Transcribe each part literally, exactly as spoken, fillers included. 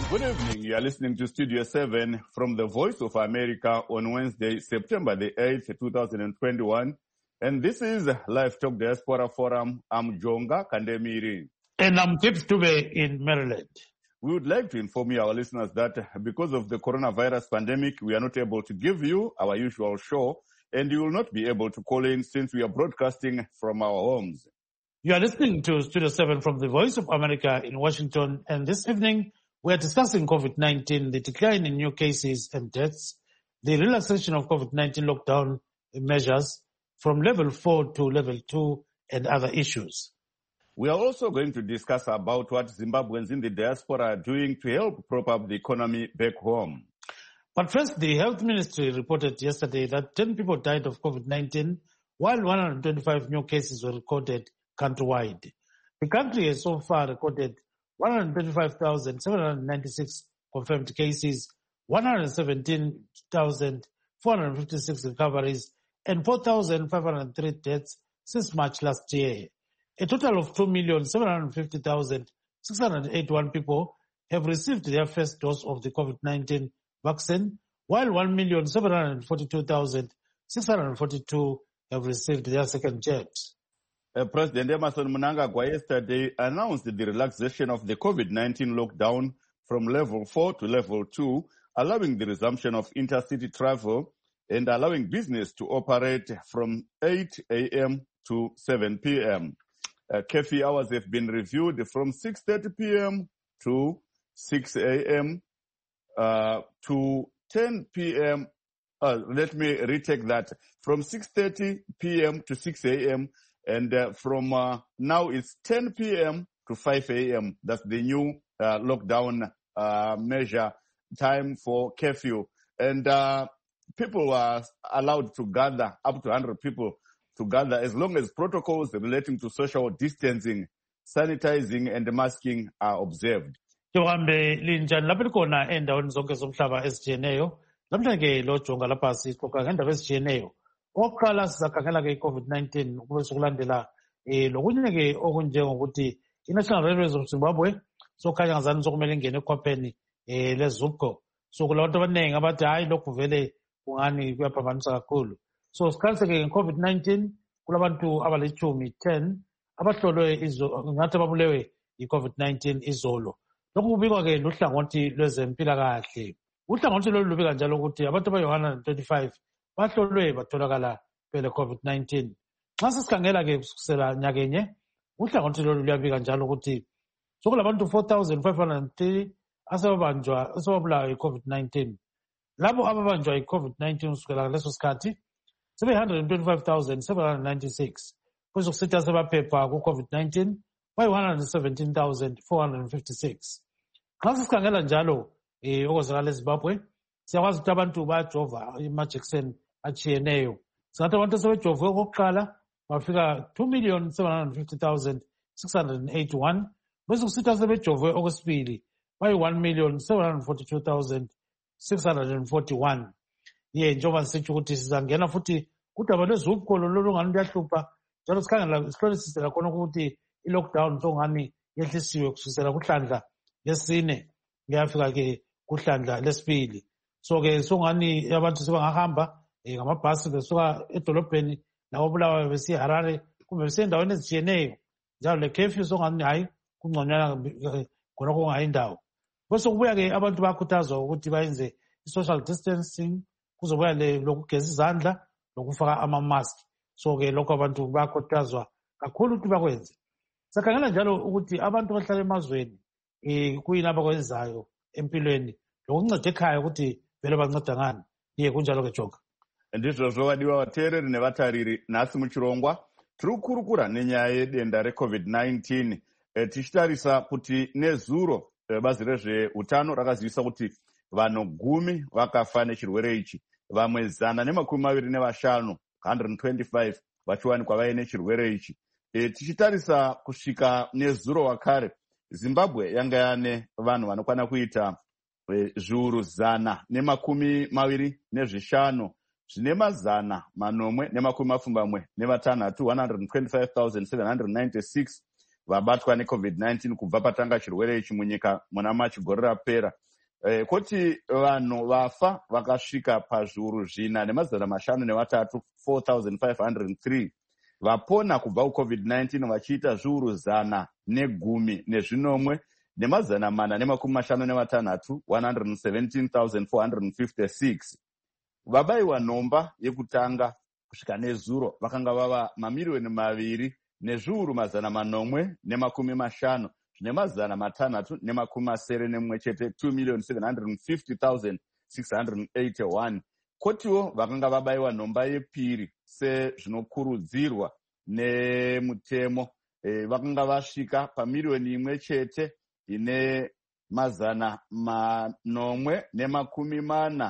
Good evening. You are listening to Studio seven from the Voice of America on Wednesday, September the eighth, two thousand twenty-one. And this is Live Talk Diaspora Forum. I'm Jonga Kandemiri. And I'm Tips Tube in Maryland. We would like to inform you, our listeners, that because of the coronavirus pandemic, we are not able to give you our usual show, and you will not be able to call in since we are broadcasting from our homes. You are listening to Studio seven from the Voice of America in Washington, and this evening we are discussing COVID nineteen, the decline in new cases and deaths, the relaxation of COVID nineteen lockdown measures from level four to level two, and other issues. We are also going to discuss about what Zimbabweans in the diaspora are doing to help prop up the economy back home. But first, the health ministry reported yesterday that ten people died of COVID nineteen, while one hundred twenty-five new cases were recorded countrywide. The country has so far recorded one hundred twenty-five thousand seven hundred ninety-six confirmed cases, one hundred seventeen thousand four hundred fifty-six recoveries, and four thousand five hundred three deaths since March last year. A total of two million seven hundred fifty thousand six hundred eighty-one people have received their first dose of the COVID nineteen vaccine, while one million seven hundred forty-two thousand six hundred forty-two have received their second jab. Uh, President Emmerson Mnangagwa yesterday announced the relaxation of the COVID nineteen lockdown from level four to level two, allowing the resumption of intercity travel and allowing business to operate from eight a.m. to seven p.m. Uh, curfew hours have been reviewed from six thirty p.m. to six a.m. Uh, to ten p.m. Uh, let me retake that. From six thirty p.m. to six a.m. And uh, from uh, now it's ten p.m. to five a.m. That's the new uh, lockdown uh, measure time for curfew. And uh, people are allowed to gather, up to one hundred people to gather, as long as protocols relating to social distancing, sanitizing, and masking are observed. Johambe linjani lapho likhona endaweni zonke zomhlaba ezijiyeneyo. Namhlanje lo jonga lapha sixoxa ngendaba ezijiyeneyo. Oqala sizakhangela ke COVID nineteen kube sokulandela eh lokunye ke okunjengokuthi iNational Railways of Zimbabwe sokhanya ngazani sokumele ingene ekhwapheni eh lezupco. So kulabantu abaningi abathi hayi lokhu vele kungani kuyaphambanisa kakhulu. So sikhalise ke ngeCovid nineteen kulabantu abalichumi ten abahlolwe izo ngathi babulewe iCovid nineteen izolo. Lokhu kubikwa ke luhlangothi lwezempilakahle. Uhlangothi lolu lubika njalo ukuthi abantu abayi one hundred twenty-five bahlolwe batholakala phela COVID nineteen. Xa sisikhangela ke kusukela nyakenye uhlangothi lolu luyabika njalo ukuthi sokulabantu four thousand five hundred three asebabanjwa asebabulawa iCovid nineteen. Labo ababanjwa iCovid nineteen kusukela leso sikhathi seven hundred twenty-five thousand seven hundred ninety-six. Kuzokusithi asebaphepha kuCovid nineteen by one hundred seventeen thousand four hundred fifty-six. Xa sisikhangela njalo eh okwenzakala eZimbabwe siyakwazi ukuthi abantu bayajova amajekiseni achiyeneyo. Singathi abantu asebejove okokuqala bafika two million seven hundred fifty thousand six hundred eighty-one. Bese kusithi asebejove okwesibili bayi one million seven hundred forty-two thousand six hundred forty-one. Ye njengoba sisitsho ukuthi sizangena futhi kuti abantu ezupco lolu ngani liyahlupha njalo sikhangela sihlolisisela khona ukuthi i-lockdown songani yehlisiwe kusukela kuhlandla lesine ngiyafika ke kuhlandla lesibili. So ke songani abantu sebangahamba ngamabhasi besuka edolobheni labobulawayo besiya Harare kumbe besiya endaweni ezijiyeneyo njalo le curfew songani hayi kungconywana khona kungayindawo. Bese kubuya ke abantu bayakhuthazwa ukuthi bayenze i-social distancing, kuzobuya le lokugeza izandla lokufaka ama-mask. So ke lokho abantu bayakhuthazwa kakhulu ukuthi bakwenze. Sakhangela njalo ukuthi abantu bahlala emazweni eh kuyini abakwenzayo empilweni lokunceda ekhaya ukuthi vele banceda ngani. Ye kunjalo ke Jonga. Ndizvo zvowadiwa vateereri nevatariri. Nhasi muchirongwa tiri kukurukura nenyaya yedenda reCovid nineteen e, tichitarisa kuti nezuro e, bazi rezveutano rakazivisa kuti vanhu gumi vakafa nechirwere ichi, vamwe zana nemakumi maviri nevashanu one hundred twenty-five vachiwanikwa vaine chirwere ichi. E, tichitarisa kusvika nezuro wakare Zimbabwe yanga yane vanhu vanokwana kuita e, zviuru zana nemakumi maviri nezvishanu zvine mazana manomwe nemakumi mapfumbamwe nevatanhatu one hundred twenty-five thousand seven hundred ninety-six vabatwa necovid nineteen kubva patanga chirwere ichi munyika muna machi gore rapera. E, kuti vanhu vafa vakasvika pazviuru zvina nemazana mashanu nevatatu four thousand five hundred three. Vapona kubva kucovid nineteen vachiita zviuru zana negumi nezvinomwe nemazana mana nemakumi mashanu nevatanhatu one hundred seventeen thousand four hundred fifty-six. Vabaiwa nhomba yekutanga kusvika nezuro vakanga vava mamiliyoni maviri nezviuru mazana manomwe nemakumi mashanu zvine mazana matanhatu nemakumi masere nemumwe chete two million seven hundred fifty thousand six hundred eighty-one. Kotiwo vakanga vabayiwa nhomba yepiri sezvinokurudzirwa nemutemo e, vakanga vasvika pamiliyoni imwe chete ine mazana manomwe nemakumi mana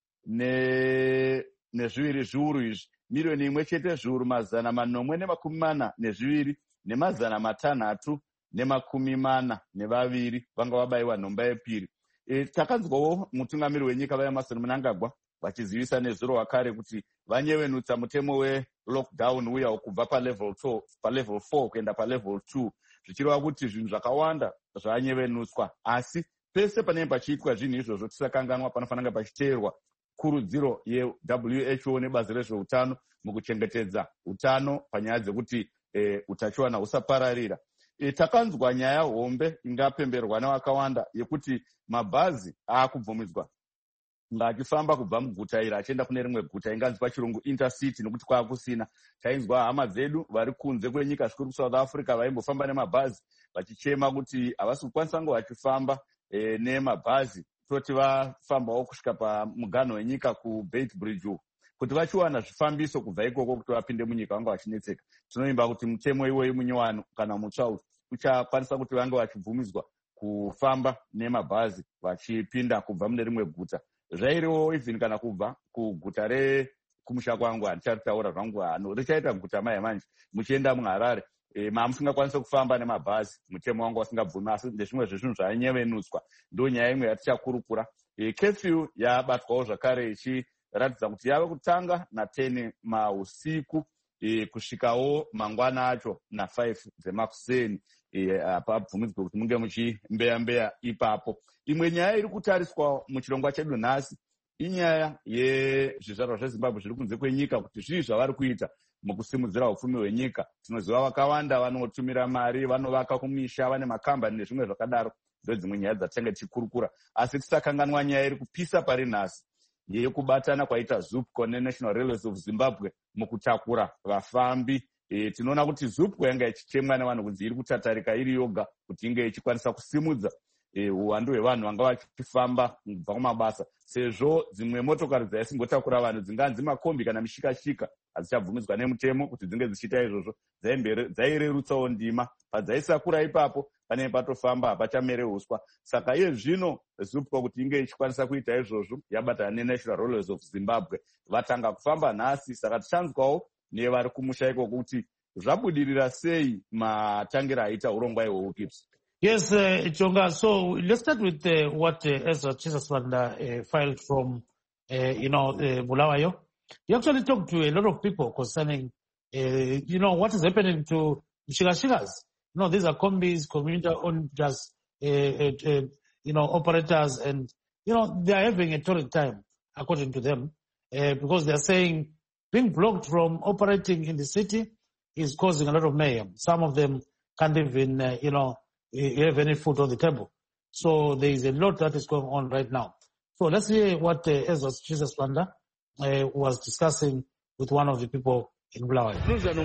ne nezviviri zviuru izvi, miliyoni imwe chete zviuru mazana manomwe nemakumi mana nezviviri nemazana matanhatu nemakumi mana nevaviri vanga vabayiwa nhomba yepiri. E, takanzwawo mutungamiri wenyika vaEmmerson Mnangagwa vachizivisa nezuro wakare kuti vanyevenutsa mutemo welockdown uya kubva palevel two palevel four kuenda palevel two, zvichireva kuti zvinhu zvakawanda zvanyevenutswa, asi pese panenge pachiitwa zvinhu izvozvo tisakanganwa panofanira pachiteerwa kurudziro ye-W H O nebazi rezveutano mukuchengetedza utano panyaya dzekuti e, utachiwana husapararira. E, takanzwa nyaya hombe ingapemberwa nevakawanda yekuti mabhazi aakubvumidzwa ngachifamba kubva muguta iri achienda kune rimwe guta, inganzi pachirungu intercity, nekuti kwaakusina. Tainzwa hama dzedu vari kunze kwenyika zvikuru kuSouth Africa vaimbofamba nemabhazi vachichema kuti havasi kukwanisa ngo vachifamba e, nemabhazi toti vafambawo kusvika pamuganho wenyika kuBeit Bridge kuti vachiwana zvifambiso kubva ikoko kuti vapinde munyika vanga vachinetseka. Tinoimba kuti mutemo iwoyi munyowani kana mutsva uchakwanisa kuti vange vachibvumidzwa kufamba nemabhazi vachipinda kubva mune rimwe guta. Zvairiwo even kana kubva kuguta rekumusha kwangu, handichaitaura zvangu hano, richaita guta maya manje muchienda muHarare e, mamusingakwanisa kufamba nemabhazi, mutemo wangu wasingabvumi, asi ndezvimwe zvezvinhu zvanyevenutswa. Ndo nyaya imwe yatichakurukura. E, curfew yabatwawo zvakare ichiratidza kuti yava kutanga na ten mausiku e, kusvikawo mangwana acho na five dzemakuseni e, apabvumidzwe kuti munge muchimbeya mbeya ipapo. Imwe nyaya iri kutariswa muchirongwa chedu nhasi inyaya yezvizvarwa zveZimbabwe zviri kunze kwenyika kuti zvii zvavari kuita mukusimudzira upfumi hwenyika. Tinoziva vakawanda vanotumira mari, vanovaka kumisha, vane makambani nezvimwe zvakadaro. Ndodzimwe nyaya dzatenge tichikurukura, asi tisakanganwa nyaya iri kupisa pari nhasi yekubatana kwaita ZUPCO neNational Railways of Zimbabwe mukutakura vafambi. E, tinoona kuti ZUPCO yanga ichichemwa nevanhu kunzi iri kutatarika iri yoga kuti inge ichikwanisa kusimudza e, uwandu hwevanhu vanga vachifamba kubva kumabasa, sezvo dzimwe motokari dzaisingotakura vanhu dzinganzi makombi kana mishikashika hadzichabvumidzwa nemutemo kuti dzinge dzichiita izvozvo. Dzairerutsawo ndima padzaisakura ipapo panenge patofamba hapachamere uswa. Saka iye zvino ZUPCO kuti inge ichikwanisa kuita izvozvo yabatana neNational Railways of Zimbabwe vatanga kufamba nhasi. Saka tichanzwawo nevari kumusha ikoko kuti zvabudirira sei matangira aita urongwa ihwohwo. Gibbs. Yes, uh, Jonga. So let's start with uh, what uh, Ezra Chisaswanda uh, filed from, uh, you know, uh, Bulawayo. He actually talked to a lot of people concerning, uh, you know, what is happening to Mshikashikas. You know, these are combis, community-owned, just, uh, uh, uh, you know, operators, and, you know, they are having a torrid time, according to them, uh, because they are saying being blocked from operating in the city is causing a lot of mayhem. Some of them can't even, uh, you know, have any food on the table. So there is a lot that is going on right now. So let's hear what uh, Ezra Chisaswanda uh, was discussing with one of the people in Bulawayo.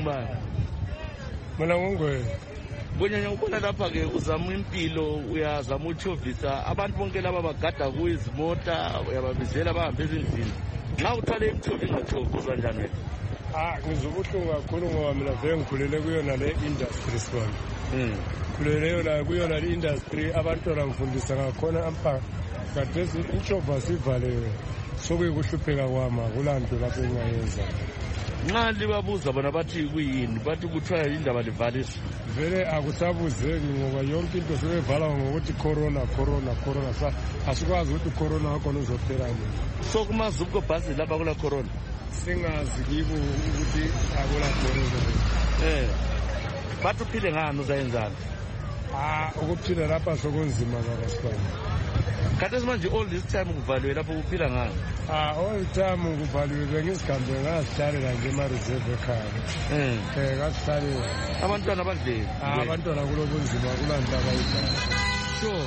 Kunyanya ukona lapha ke uzama impilo uyazama uchovisa abantu bonke laba bagada kuyizimota uyababizela bahambe ezindlini. Nxa uthwale imthovi ngathokozwa njani wena? Ah, ngizobuhlungu kakhulu ngoba mina vele ngikhulele kuyona le industry sibona. Mhm. Khulele yona kuyona le industry abantwana ngifundisa ngakhona ampa kadesi inchova sivale sokuyikuhlupheka kwama kulanto lapho engayenza. Nxa libabuza bona bathi kuyini bathi kuthiwa indaba livaliswa. Vele akusabuzeki ngoba yonke into sebevala ngokuthi corona corona corona sa asikwazi ukuthi corona wakhona uzophela nini. So kuma ZUPCO bhasi lapha kula corona singazi kibo ukuthi akula corona. Eh. bathi uphile ngani uzayenzani? Ah, ukuphila lapha sokunzima baba Sibanda. Khathesi manje all this time kuvaliwe lapho uphila ngani? Ah, all time kuvaliwe bengisihambe ngazihlalela nje ema-reserve ekhaya. Eh, Eh, ngasihlalela. abantwana badleni? Ah, abantwana kulo bunzima kulanto abayidala. Sure.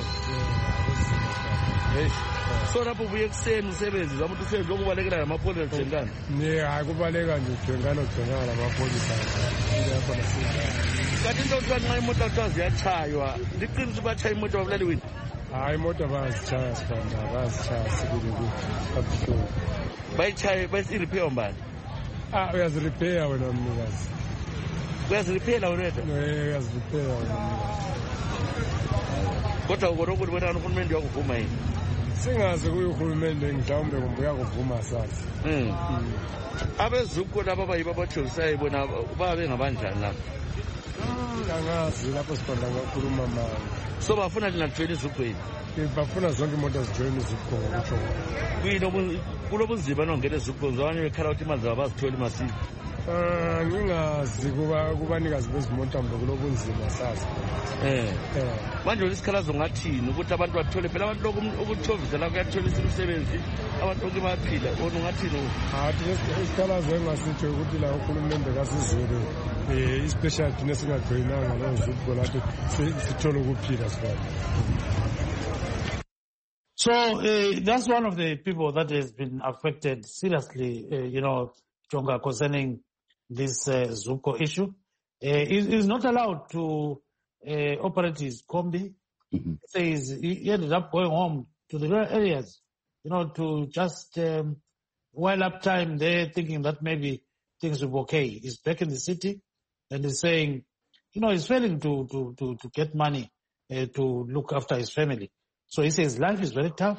Hey. So lapho ubuye ekuseni usebenzi zama ukuthi usebenzi lokubalekela ngamapholisa Jengana? Ne, hayi kubaleka nje Jengana ujengana lamapholisa. Lapho nasindala. Kanti into kuthiwa nxa imoto kuthiwa ziyatshaywa, liqiniso ukuthi batshaya imoto babulali wini? Hayi imoto bayazitshaya Sibanda, bayazitshaya sibili kabuhlungu. Bayitshaye bayisiripeya mbani? Ah, uyaziripeya wena mnikazi. Uyaziriphela wena? Eh, uyaziripeya wena mnikazi. Kodwa ukona ukuthi wena uhulumende uyakuvuma yini? Singazi kuyo uhulumende mhlawumbe kumbe uyakuvuma sazi. Mm. Abezukho laba abayibo abajovisayo bona babe ngabanjani lapho? Angazi lapho Sibanda ngakhuluma manje. So bafuna lingajoyina izugwini? Bafuna zonke imoto zijoyina izugwo ngokutsho. Kuyini kulobunzima nongena ezugwini zabanye bekhala ukuthi imali zabo bazitholi masinya? Ah, ngingazi kuba kubanikazi bezimoto mbe kulobunzima sazi. Eh. Eh. Manje isikhalazo ngathini ukuthi abantu bathole phela abantu lokuthovisa la kuyatholisa imisebenzi abantu bonke bayaphila wona ungathini? Ah, isikhalazo engasitsho ukuthi la uhulumende kasizulu eh ispecial thina singajoyinanga lozugwo lathi sithole ukuphila Sibanda. So uh, that's one of the people that has been affected seriously, uh, you know, Jonga, concerning this uh, Zupco issue. Uh, he is not allowed to uh, operate his combi. Mm-hmm. Says he ended up going home to the rural areas, you know, to just um, while up time there, thinking that maybe things will be okay. He's back in the city, and he's saying, you know, he's failing to to to, to get money uh, to look after his family. So he says life is very tough,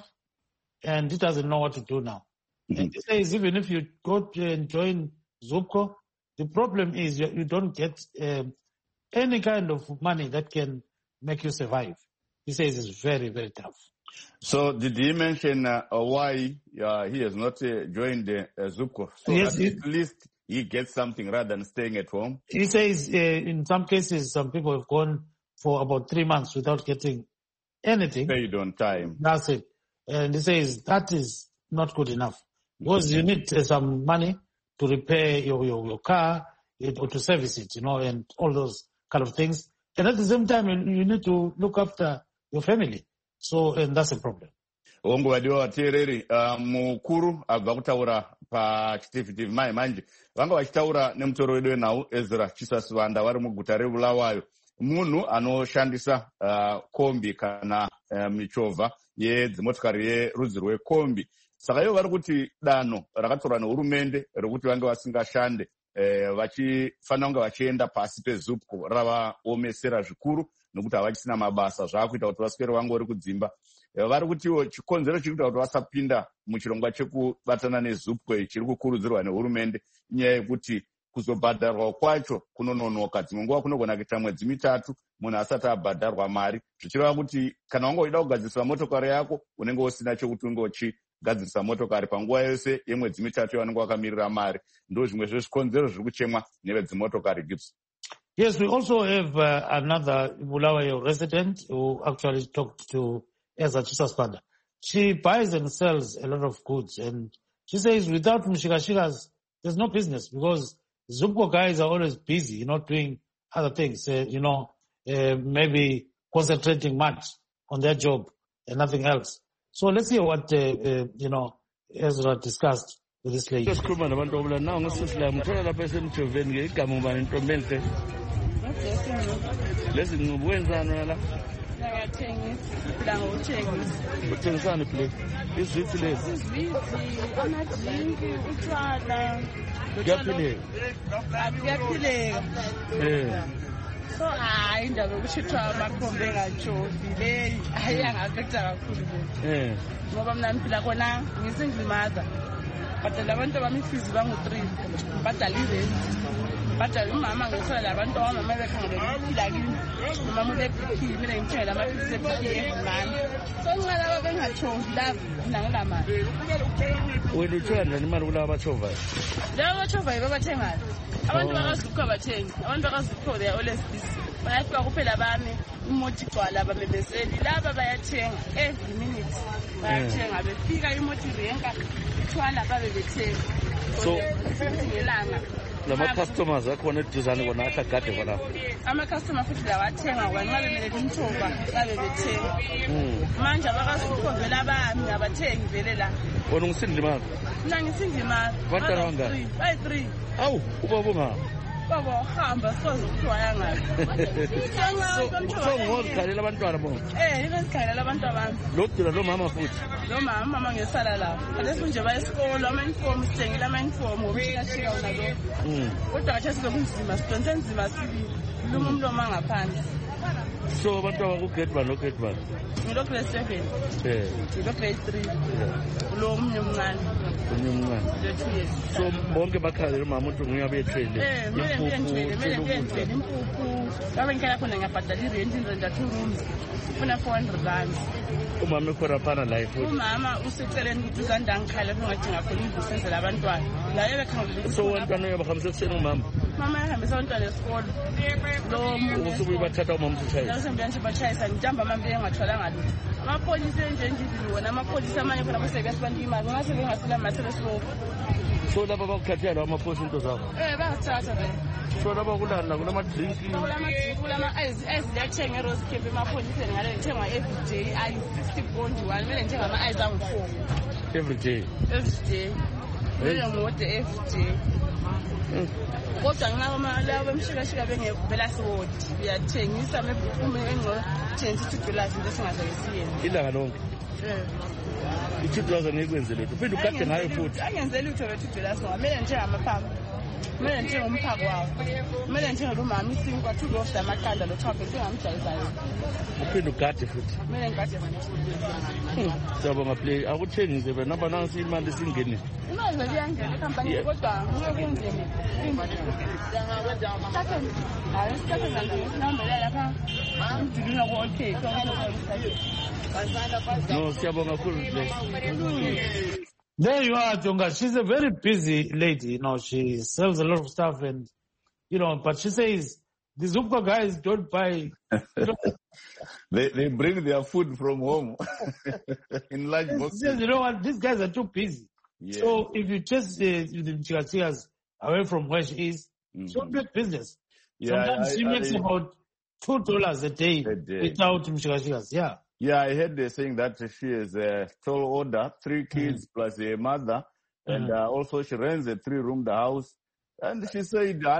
and he doesn't know what to do now. Mm-hmm. And he says even if you go to and join Zupco, the problem is you, you don't get um, any kind of money that can make you survive. He says it's very, very tough. So did he mention uh, why uh, he has not uh, joined uh, Zupco? So yes, at it, least he gets something rather than staying at home? He says uh, in some cases, some people have gone for about three months without getting anything. Paid on time. That's it. And he says that is not good enough. Because you need uh, some money to repair your, your, your car or to service it, you know, and all those kind of things. And at the same time, you, you need to look after your family. So, and that's a problem. Ongo wadiwa watereri uh, mukuru abva kutaura pa chitivhitivhi mai manje vanga vachitaura nemutoro wedu wenhau Ezra Chisasivanda vari muguta reBulawayo. Munhu anoshandisa uh, kombi kana uh, michovha yedzimotokari yerudzi rwekombi. Saka ivo vari kuti danho rakatorwa nehurumende rekuti vange vasingashande eh, vachifanira kunge vachienda pasi peZupco ravaomesera zvikuru nokuti havachisina mabasa zvaakuita kuti vaswere vangori kudzimba. Eh, vari kutiwo chikonzero chiri kuita kuti vasapinda muchirongwa chekubatana neZupco chiri kukurudzirwa nehurumende inyaya yekuti kuzobhadharwa kwacho kunononoka. Dzimwe nguva kunogona kuita mwedzi mitatu munhu asati abhadharwa mari, zvichireva kuti kana wanga uchida kugadzirisa motokari yako unenge usina chekuti unge uchigadzirisa motokari panguva yose yemwedzi mitatu yavanenge vakamirira mari. Ndo zvimwe zvezvikonzero zviri kuchemwa nevedzimotokari Gibbs. Yes, we also have uh, another Bulawayo resident who actually talked to Ezra Chisasivanda. She buys and sells a lot of goods, and she says without Mshikashikas, there's no business because Zupco guys are always busy, you know, doing other things, uh, you know, uh, maybe concentrating much on their job and nothing else. So let's hear what, uh, uh, you know, Ezra discussed with this lady. Uthengisani plate? Izwithi lezi. Izwithi, amadrinki, utshwala. Kuyaphileka. Kuyaphileka. Eh. So hayi indaba yokushithwa amakhombe engajovi leyi ayangaafecta kakhulu le. Eh. Ngoba mina ngiphila khona ngisingilimaza. Badala abantu abamifizi bangu-three. Badala irent. Badala umama ngisala labantu omama bekhangele ukuphila kimi. Umama ule-B P, mina ngithengela amaphilisi e-B P engimani. So nxa laba bengajovi laba mina ngilamali. wena uthola njani imali kulaba bachovhayo? Laba bachovhayo babathengayo. Abantu bakazukho abathengi. Abantu bakazukho they are always busy. Bayafika kuphela bami imoto igcwala abamebeseli laba bayathenga every minute. Bayathenga befika imoto irenka ithwala babe bethenga. So ngelanga lama customers akhona eduzane bona akagade khona. Ama customer futhi lawathenga kwanxa bemele imthova babe bethenga. Manje abakazukho vela bami abathengi vele la. Wona ngisindile imali? Mina ngisindile imali. Bantwana bangaki? Bayi three. Awu ubaba ungapi? Baba hamba sikwazi ukuthiwaya ngayo. So ngozikhalela abantwana bona? Eh, ngizikhalela abantu abami. Lo dula lo mama futhi? Lo mama mama ngesala lapho. Aleso nje bayesikolo ama uniform sithengile ama uniform ngokushika wona lo. Mm. Kodwa kathi sizokunzima sidonse nzima sibili. Lo muntu omangaphandle. So abantu abaku-grade one no-grade one? Ngilo-grade seven. Eh. Ngilo-grade three. Lo omunye omncane. Omunye omncane. Lo-two years. So bonke bakhalele umama ukuthi nguye abethwele. Eh, kumele ngiyentwele, kumele ngiyentwele impuphu. Ngabe ngikhala khona ngiyabhadala i-rent in two rooms. Funa four hundred rands. Umama ekhona phana la futhi. Umama useceleni ukuthi uzanda ngikhala ngathi ngakhona indusenzela abantwana. La yebekhangela. So abantwana uyabahambisa ekuseni umama? Mama ehambisa abantwana esikolo. Lo muntu usubuye bathatha umama ushayisa. Lase mbiyanje bachayisa ngijamba amambi engathwalanga lutho. Amapholisa enje endlini wona amapholisa amanye khona bese sibantu imali ngase bengasela mathele so. So laba bakukhathela amapholisa into zakho? Eh bayathatha vele. So laba kulana kulama drink kulama drink kulama ice ice liyathenga eRose Cafe amapholisa ngale ngithenga every day ayi sixty bond one mele ngithenga ama ice angu four every day every day mele ngode every day. Kodwa nginqaba labo bemshikashika bengevela siwodi uyathengisa mebhume engco thengisa dollars into singazayisiyena ilanga lonke. Eh i-two thousand ekwenzele lutho phinde ukade ngayo futhi angenzele lutho le two dollars ngamele nje amaphako kumele nje ngomphako wawo kumele nje ngomama isinkwa two loaves amaqanda lo thabe njengamjayizayo uphinde ugade futhi kumele ngigade manje. Siyabonga play akuthengise wena namba nansi imali singene imali beyangena ekhampani kodwa ngeke kunzima no siyabonga kakhulu. There you are, Jonga. She's a very busy lady, you know, she sells a lot of stuff and, you know, but she says, the Zupka guys don't buy. You know, they they bring their food from home in large boxes. Says, you know what, these guys are too busy. Yeah. So if you just uh, the Chikatias away from where she is, mm-hmm. she'll be business. Yeah, sometimes I, she I, makes I, about two dollars a day, a day. without Chikatias. Yeah. Yeah, I heard they saying that she has a tall order, three kids mm. plus a mother, mm. and uh, also she rents a three-room house. And she said, yeah.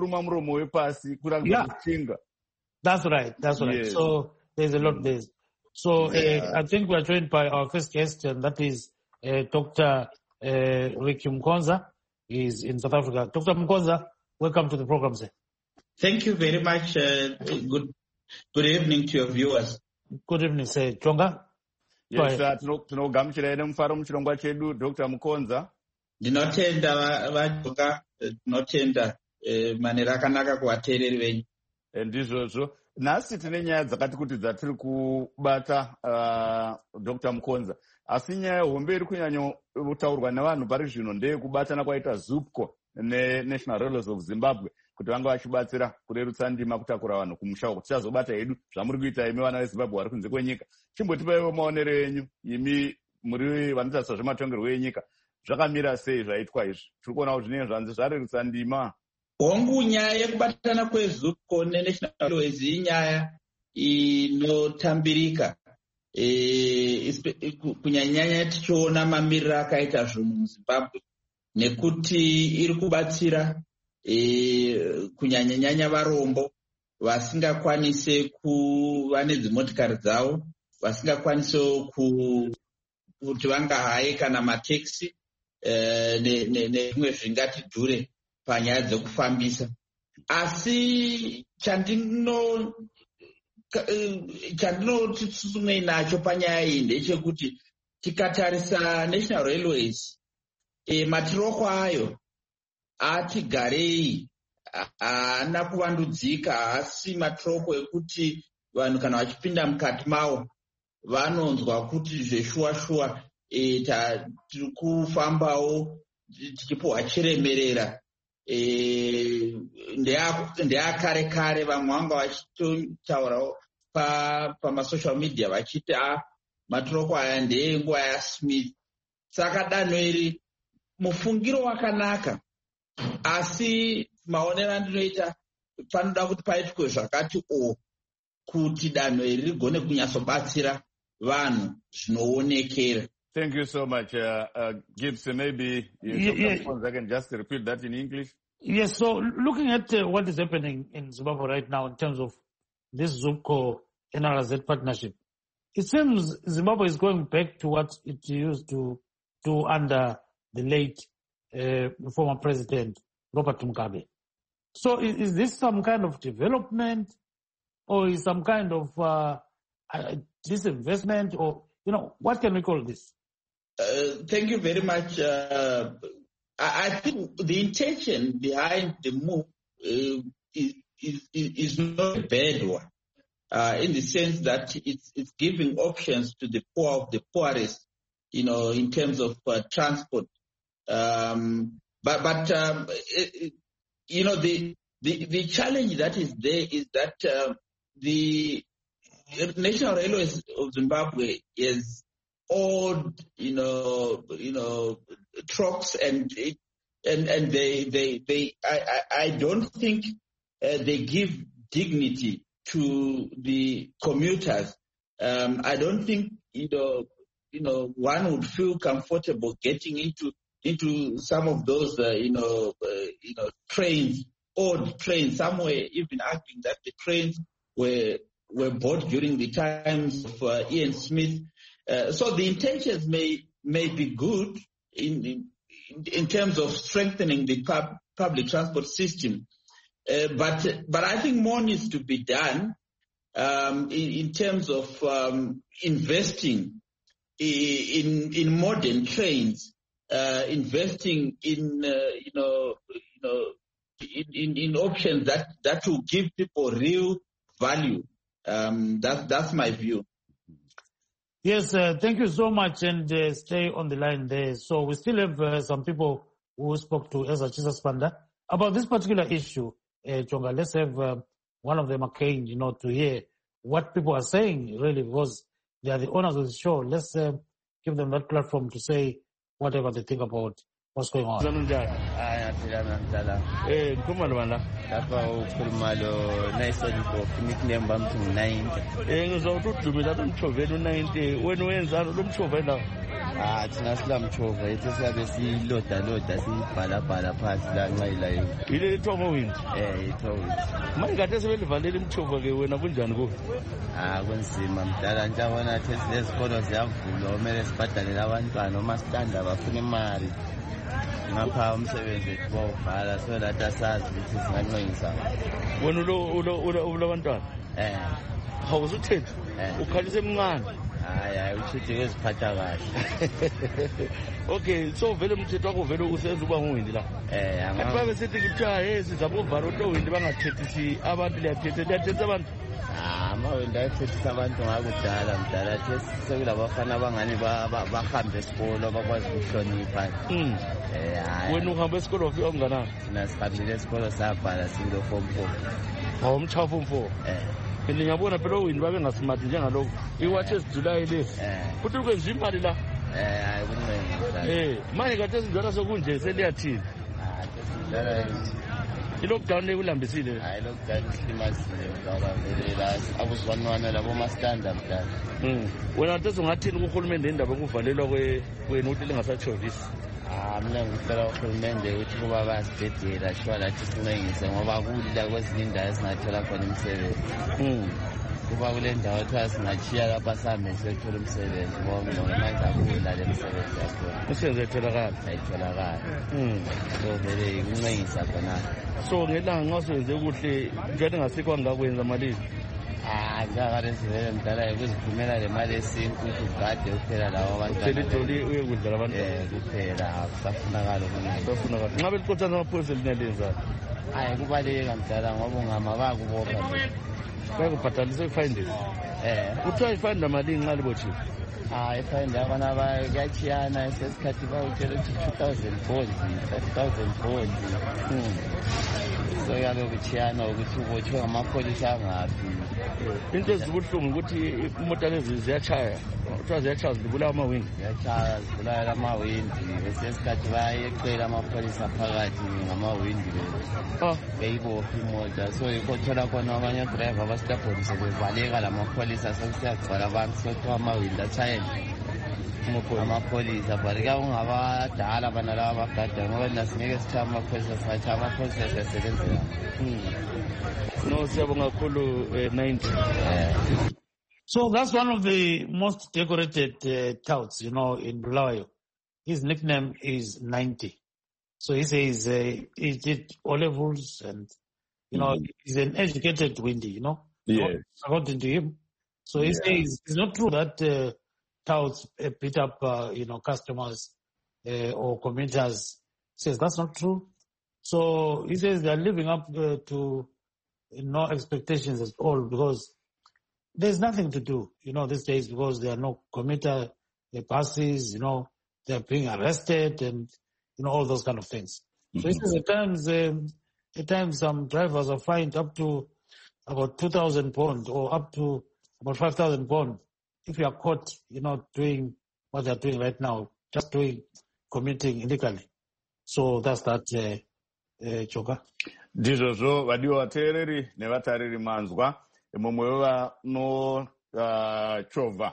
That's right, that's right. Yes. So there's a lot there. So yeah. uh, I think we are joined by our first guest, and that is uh, Doctor Uh, Ricky Mkonza. He's in South Africa. Doctor Mkonza, welcome to the program, sir. Thank you very much. Uh, good, good evening to your viewers. Good evening, sir. Jonga? Yes, sir. Tinogamuchira ene mufaro muchirongwa chedu, Doctor Mkonza. Ndinotenda vajonga, ndinotenda manera akanaka kuvateereri venyu. Ndizvozvo. Nhasi tine nyaya dzakati kuti dzatiri kubata uh, Doctor Mkonza. Asi nyaya hombe iri kunyanya kutaurwa nevanhu pari zvino ndeye kubatana kwaita Zupco neNational Railways of Zimbabwe kuti vanga vachibatsira kurerutsa ndima kutakura vanhu kumusha kuti tichazobata hedu zvamuri kuita imi vana veZimbabwe vari kunze kwenyika. Chimbotipaiwo maonero enyu imi muri vanotarisa zvematongerwo enyika. Zvakamira sei zvaitwa izvi? Tiri kuona kuti zvinenge zvanzi zvarerutsa ndima. Hongu nyaya yekubatana kweZupco neNational Railways inyaya inotambirika. E, kunyanyanya tichiona mamiriro akaita zvinhu muZimbabwe nekuti iri kubatsira e, kunyanyanyanya varombo vasingakwanise kuva nedzimotikari dzavo, vasingakwanise ku, kuti vangahaye kana mataxi e, nezvimwe zvingati dhure panyaya dzekufambisa. Asi chandino chandinoti tsusumei nacho panyaya iyi ndechekuti tikatarisa National Railways e, matiroko ayo ati garei haana kuvandudzika, asi matiroko ekuti vanhu kana vachipinda mukati mawo vanonzwa kuti zveshuwa shuwa tiri kufambawo tichipuhwa chiremerera ndeakare kare vamwe vanga vachitotaurawo pamasocial media vachiti maturoko aya ndeenguva yaSmith. Saka danho iri mufungiro wakanaka, asi maonero andinoita panoda kuti paitwe zvakati o kuti danho iri rigone kunyatsobatsira vanhu zvinoonekera. Thank you so much, uh, uh, Gibson. Maybe you yeah, yeah. I can just repeat that in English. Yes, so looking at uh, what is happening in Zimbabwe right now in terms of this Zupco N R Z partnership, it seems Zimbabwe is going back to what it used to do under the late uh, former president, Robert Mugabe. So is, is this some kind of development, or is some kind of uh, uh, disinvestment, or, you know, what can we call this? Uh, thank you very much. Uh, I, I think the intention behind the move uh, is, is, is not a bad one, uh, in the sense that it's, it's giving options to the poor of the poorest, you know, in terms of uh, transport. Um, but, but um, it, you know, the, the, the challenge that is there is that uh, the National Railways of Zimbabwe is old, you know, you know, trucks, and and and they they they. I I, I don't think uh, they give dignity to the commuters. Um, I don't think you know you know one would feel comfortable getting into into some of those uh, you know uh, you know trains, old trains. Some were even arguing that the trains were were bought during the times of uh, Ian Smith. Uh, so the intentions may may be good in in, in terms of strengthening the pub, public transport system, uh, but but I think more needs to be done um, in, in terms of um, investing in in modern trains, uh, investing in uh, you know you know in, in, in options that, that will give people real value. Um, that that's my view. Yes, uh, thank you so much, and uh, stay on the line there. So we still have uh, some people who spoke to Ezra Chisaspanda about this particular issue. Uh, Chonga, let's have uh, one of them again, you know, to hear what people are saying, really, because they are the owners of the show. Let's uh, give them that platform to say whatever they think about what's going on. Eh, kuma lwana. Lapha ukhuluma lo Nelson Kofi nickname bamthi ngu-ninety. Eh ngizawuthudumela umthovela u-ninety. Wena wenzani lo mthovela? Ah thina silamtshova ethi siyabe siloda loda sibhala bhala phansi la nxa ilayo. Ile ithongo wini? Eh ithongo. Manje kade sebelivalela imtshova ke wena kunjani ko? Ah kunzima mdala nje abona ukuthi lezikolo ziyavulwa kumele sibhadalele abantwana uma sitanda bafuna imali. Ngapha umsebenzi wethu bawuvala so that asazi ukuthi singanqonyisa. Wena ulo ulo ulo abantwana? Eh. Awuzuthethe? Ukhalise emncane. Hayi hayi uchithi kweziphatha kahle. Okay, so vele umthetho wakho vele usenza uba nguwindi la. Eh, anga. Ababe sithi kuthiwa hey sizabo varo to windi bangathethisi abantu liyathethe liyathethe abantu. Ah, mawindi ayethethisa abantu ngakudala mdala thi sekulabafana abangani bahambe esikolo bakwazi ukuhlonipha. Mm. Eh, hayi. Wena uhamba esikolo ufika ungana? Thina sihambile esikolo sabhala single form four. Awumchafu form four. Eh. Mina ngiyabona phela uwindi babe ngasimathi njengalokho. Iwatch esidulayo lesi. Eh. Futhi ukwenza imali la. Eh, hayi kunengi. Eh, manje kade sinjalo sokunje seliyathini. Ah, sesidlala I-lockdown lekulambisile. Hayi lockdown islimazile mdala vele la abuzwanwana labo mastanda mdala. Mm. Wena nto ungathini kuhulumende indaba yokuvalelwa kwenu ukuthi lingasachovisi? Ah, mina ngicela uhulumende ukuthi kuba basibhedela shwa lathi sinengise ngoba kulila kwezinye indawo esingathola khona imisebenzi. Mm. Kuba kule ndawo ethiwa singachiya lapha sihambe siyothola umsebenzi ngoba manje akula le misebenzi yakhona. Umsebenzi ayitholakala? Ayitholakala. Mm. So vele kuncenyisa khona. So ngelanga nxa usebenze kuhle njalo ngasikho ngakwenza malini? Ah, ngakade sivele mdala ukuziphumela le mali esintu ukuthi ugade uphela lawo abantu. Selidoli uyekudla labantu. Eh kuphela akusafunakala okuningi. Kusafunakala. Nxa beliqothana amaphoyisa linalenzani? Hayi kubaleka mdala ngoba ungama bakubopha. bayakubhatalisa ifine lezi eh kuthiwa ifine namalini nxa libotshiwe hayi ifine yakhona kuyatshiyana sesikhathi bawutshela ukuthi two thousand bonds five thousand bonds so yalo kutshiyana ukuthi ubotshwe ngamapholisa angaphi. into ezibuhlungu ukuthi imota lezi ziyatshaya kuthiwa ziyatshaya zibulawa amawindi ziyatshaya zibulala amawindi sesikhathi bayeqela amapholisa phakathi ngamawindi beyibopha imota so yikho thola khona abanye driver abasitapoli sebevaleka la mapholisa sokusiyagcwala abantu sokuthiwa amawindi atshayela amapholisa but ke ungabadala abana laba abagada ngoba nasingeke sitshaya amapholisa satshaya amapholisa siyasebenzela. No, siyabonga kakhulu ninety. So that's one of the most decorated uh, touts, you know, in Bulawayo. His nickname is ninety. So he says uh, he did O levels and, you know, mm-hmm. he's an educated windy, you know, yes. according to him. So he yeah. says it's not true that uh, touts uh, beat up, uh, you know, customers uh, or commuters. He says that's not true. So he says they're living up uh, to no expectations at all because there's nothing to do, you know, these days because there are no commuter uh, buses, you know, they're being arrested and, you know, all those kind of things. Mm-hmm. So he says at times, um, at times some drivers are fined up to about two thousand pounds or up to about five thousand pounds if you are caught, you know, doing what they're doing right now, just doing, commuting illegally. So that's that, uh, uh, Choka. Ndizvozvo vadiwa vateereri nevatariri manzwa mumwe wevanochovha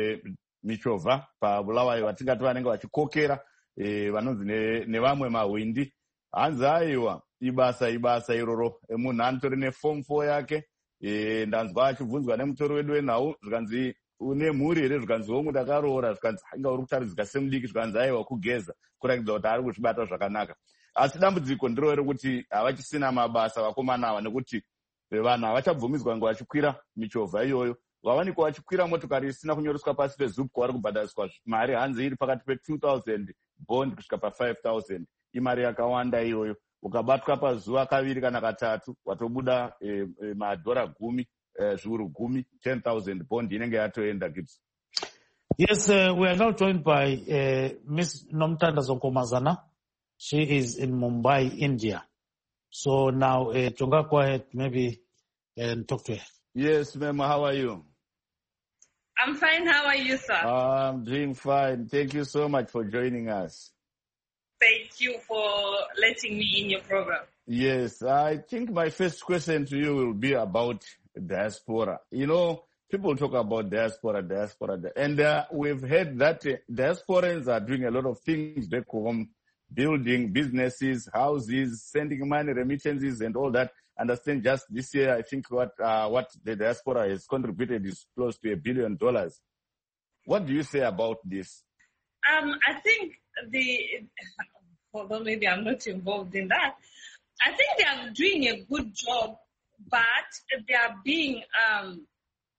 michovha paBulawayo vatingati vanenge vachikokera vanonzi nevamwe mahwindi hanzi aiwa ibasa ibasa iroro munhu anotori neform four yake ndanzwa achibvunzwa nemutori wedu wenhau zvikanzi une mhuri here zvikanzi wongu ndakaroora zvikanzi anga uri kutaridzika semudiki zvikanzi aiwa kugeza kurakidza kuti ari kuzvibata zvakanaka. Asi dambudziko ndiro rekuti havachisina mabasa vakomana ava nekuti vanhu havachabvumidzwa ngo vachikwira michovha iyoyo. Vawanikwa vachikwira motokari isina kunyoroswa pasi pezup vari kubhadhariswa mari hanzi iri pakati pe two thousand bond kusvika pa five thousand. Imari yakawanda iyoyo. Ukabatwa pazuva kaviri kana katatu watobuda eh, eh, madhora gumi eh, zviuru gumi ten thousand bond inenge yatoenda Gibbs. Yes, uh, we are now joined by uh, Miss Nomtanda Zonkomazana. She is in Mumbai, India. So now, uh, Chonga, go ahead, maybe, and talk to her. Yes, ma'am. How are you? I'm fine. How are you, sir? I'm doing fine. Thank you so much for joining us. Thank you for letting me in your program. Yes, I think my first question to you will be about diaspora. You know, people talk about diaspora, diaspora, and uh, we've heard that uh, diasporans are doing a lot of things back home, building businesses, houses, sending money, remittances, and all that. Understand just this year, I think what uh, what the diaspora has contributed is close to a billion dollars. What do you say about this? Um, I think the, although maybe I'm not involved in that, I think they are doing a good job, but they are being, um,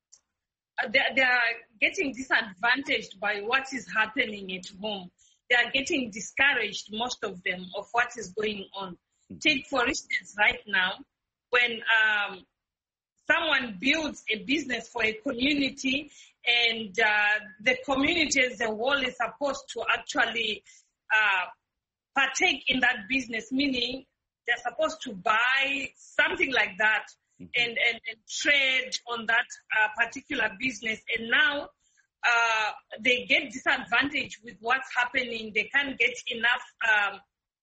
they, they are getting disadvantaged by what is happening at home. They are getting discouraged, most of them, of what is going on. Mm-hmm. Take, for instance, right now, when um, someone builds a business for a community and uh, the community as a whole is supposed to actually uh, partake in that business, meaning they're supposed to buy something like that mm-hmm. and, and, and trade on that uh, particular business. And now uh, they get disadvantaged with what's happening. They can't get enough um,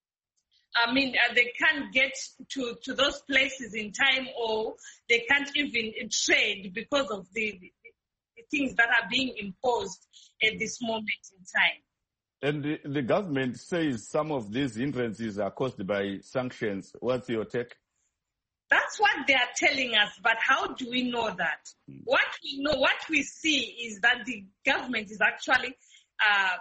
I mean, uh, they can't get to, to those places in time, or they can't even trade because of the, the, the things that are being imposed at this moment in time. And the, the government says some of these hindrances are caused by sanctions. What's your take? That's what they are telling us, but how do we know that? Mm. What we know, what we see is that the government is actually uh,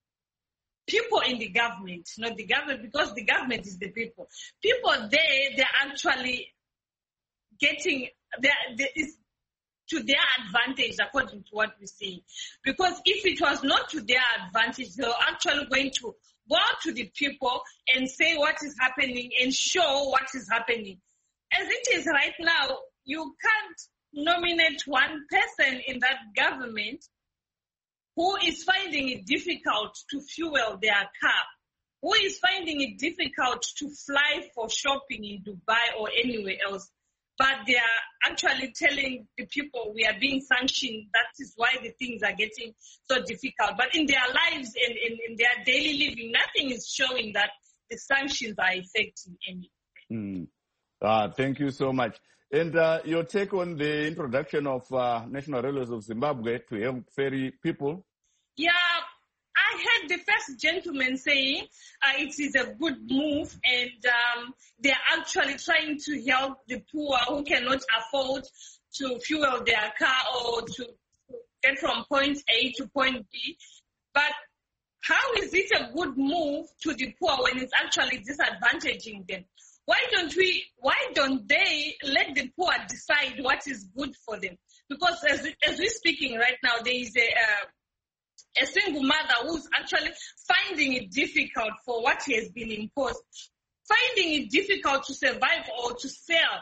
people in the government, not the government, because the government is the people. People there, they're actually getting, they're, they, it's to their advantage according to what we see. Because if it was not to their advantage, they're actually going to go to the people and say what is happening and show what is happening. As it is right now, you can't nominate one person in that government who is finding it difficult to fuel their car, who is finding it difficult to fly for shopping in Dubai or anywhere else, but they are actually telling the people we are being sanctioned. That is why the things are getting so difficult. But in their lives and in, in their daily living, nothing is showing that the sanctions are affecting anything. Mm. Ah, thank you so much. And uh, your take on the introduction of uh, National Railways of Zimbabwe to help ferry people? Yeah, I heard the first gentleman saying uh, it is a good move, and um, they are actually trying to help the poor who cannot afford to fuel their car or to get from point A to point B. But how is it a good move to the poor when it's actually disadvantaging them? Why don't we, why don't they let the poor decide what is good for them? Because as, as we're speaking right now, there is a, uh, a single mother who's actually finding it difficult for what has been imposed, finding it difficult to survive or to sell,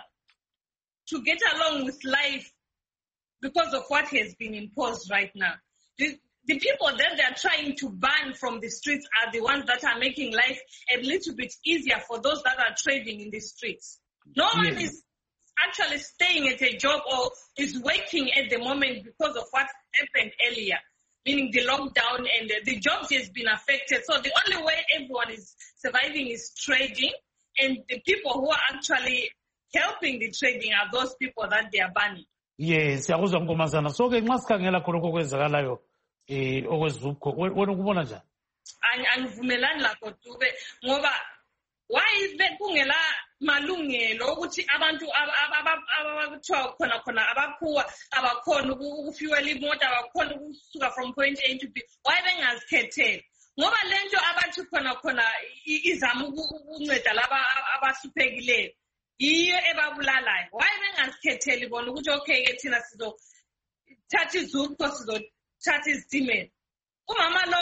to get along with life because of what has been imposed right now. The, the people that they're trying to ban from the streets are the ones that are making life a little bit easier for those that are trading in the streets. No one yeah. is actually staying at a job or is working at the moment because of what happened earlier, meaning the lockdown, and the, the jobs has been affected. So the only way everyone is surviving is trading, and the people who are actually helping the trading are those people that they are banning. Yes, yakuzwa Nkomasana. So ke nxa sikhangela khonokho kwenzakalayo eh okwezukho wena ukubona njani? Angivumelani lakho Dube ngoba why bekungela malungelo ukuthi abantu abakuthiwa khona khona abaphuwa abakhona ukufuela imoto abakhona ukusuka from point A to B, why bengazikhethela? Ngoba lento abathi khona khona izama ukunceda laba abasuphekileyo iyo ebabulalayo. Why bengazikhetheli bona ukuthi okay ke thina sizo thatha izukho sizo thatha izitimela? Umama lo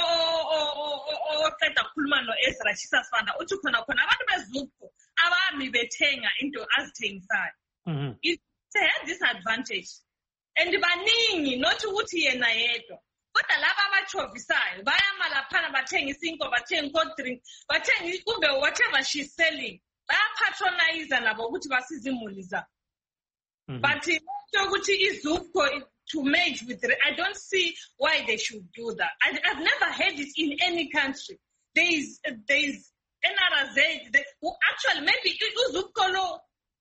oqeda ukukhuluma no-Ezra Chisasfanda uthi khona khona abantu bezukho abami bethenga into azithengisayo. It has this advantage. And baningi, not ukuthi yena yedwa. Kodwa laba abachovisayo bayama laphana bathenga isinko, bathenga cold drink, bathenga kumbe whatever she's selling. Bayapatronize nabo ukuthi basize imuli zabo. But ukuthi izukho to merge with the, I don't see why they should do that. I, I've never heard it in any country. There is there is N R Z. They, well, actually, maybe uzukolo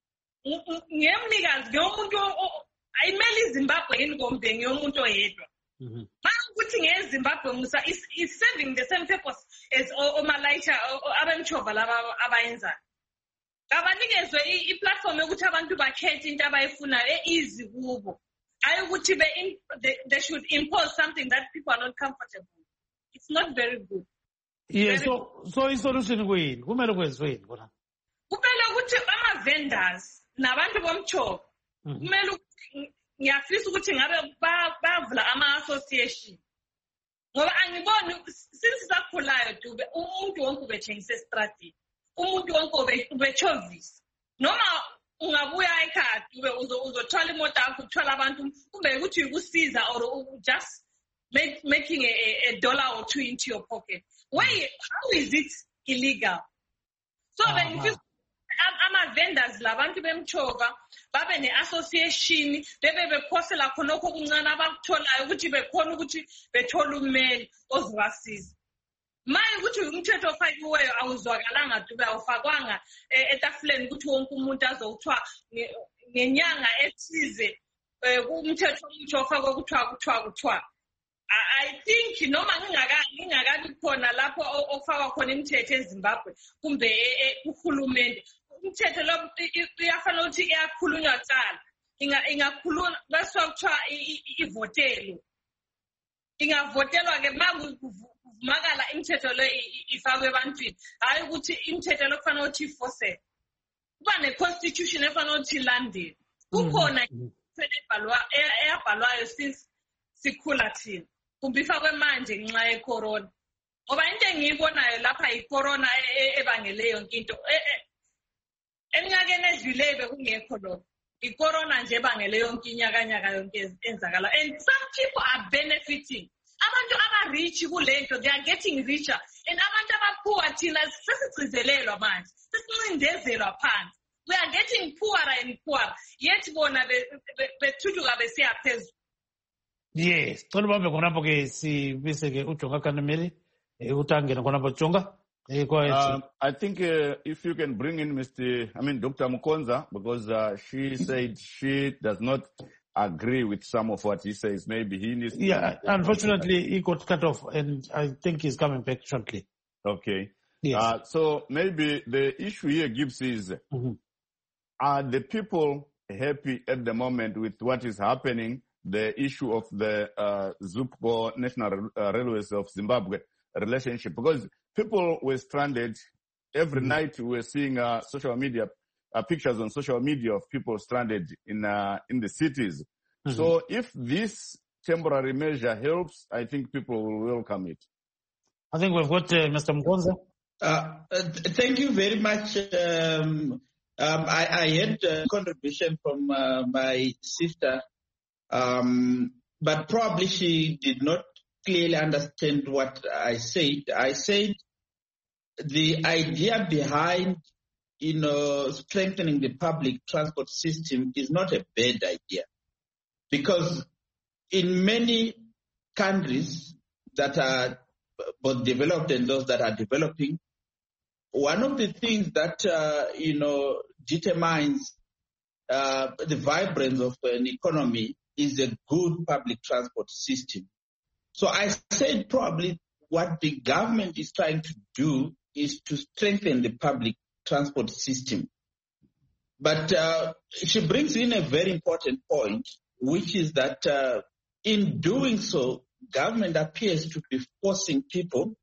ngemnikazi ngemuntu ayimeli Zimbabwe ingombe ngemuntu oyedwa. Ukuthi ngeZimbabwe musa is is serving the same purpose as omalaita abemchova laba abayenza. Kabanikezwe i-platform yokuthi abantu bakhethe into abayifunayo easy kubo. I would they, they should impose something that people are not comfortable with. It's not very good. Yeah, very so so is solution kuyini? Kumele kwenziweni bona? Kumele ukuthi ama vendors nabantu bomchoko. Kumele ukuthi ngiyafisa ukuthi ngabe bavula ama association. Ngoba angiboni since sakhulayo Dube umuntu wonke ubethengisa estrategy. Umuntu wonke ubechovisa. Noma ungabuya ekhaya ube uzothola imoto yakho uthola abantu kumbe ukuthi ukusiza or just make, making a, a dollar or two into your pocket. Why? How is it illegal? So uh-huh. then if ama vendors labantu bemchoka babe ne association bebe bephosela khonokho okuncane abakutholayo ukuthi bekhona ukuthi bethola ummeli ozibasiza. Maye ukuthi umthetho ofakiweyo awuzwakalanga Dube awufakwanga etafuleni ukuthi wonke umuntu azowuthiwa ngenyanga ethize umthetho omutsha ofakwe kuthiwa kuthiwa kuthiwa. I think noma ngingakabi ngingakabi khona lapho ofakwa khona imithetho eZimbabwe kumbe uhulumende umthetho lo uyafana ukuthi iyakhulunywa cala ingakhuluma bese kuthiwa ivotelo ingavotelwa ke makala imithetho le ifakwe ebantwini hayi ukuthi imithetho lo kufanele ukuthi iforce kuba ne-constitution efanele ukuthi ilandele kukhona ebhalwa eyabhalwayo since sikhula thina kumbe ifakwe manje ngenxa yecorona ngoba into engiyibonayo lapha icorona ebangele yonke into eminyakeni edlule bekungekho lokho icorona nje bangele yonke inyaka nyaka yonke enzakala. And some people are benefiting. Abantu aba-rich kulento, they are getting richer. And abantu aba-poor thina sesicizelelwa manje, sesincindezelwa phansi. We are getting poorer and poorer. Yet bona bethujuka besiya phezulu. Yes, cela ubambe khonapho ke sibise ke uJonga Kanameli utangena khonapho Jonga. Uh, I think uh, if you can bring in Mister I mean Doctor Mukonza, because uh, she said she does not agree with some of what he says. Maybe he needs. Yeah, to unfortunately he got cut off, and I think he's coming back shortly. Okay. Yes. Uh, so maybe the issue here, Gibbs, is mm-hmm. are the people happy at the moment with what is happening? The issue of the uh, Zupco National uh, Railways of Zimbabwe relationship, because people were stranded. Every mm-hmm. night we were seeing uh, social media uh, pictures on social media of people stranded in uh, in the cities. Mm-hmm. So if this temporary measure helps, I think people will welcome it. I think we've got uh, Mister Mukonza. Uh, uh, thank you very much. Um, um, I, I had a contribution from uh, my sister, um, but probably she did not clearly understand what I said. I said the idea behind, you know, strengthening the public transport system is not a bad idea, because in many countries that are both developed and those that are developing, one of the things that, uh, you know, determines uh, the vibrance of an economy is a good public transport system. So I said probably what the government is trying to do is to strengthen the public transport system. But uh, she brings in a very important point, which is that uh, in doing so, government appears to be forcing people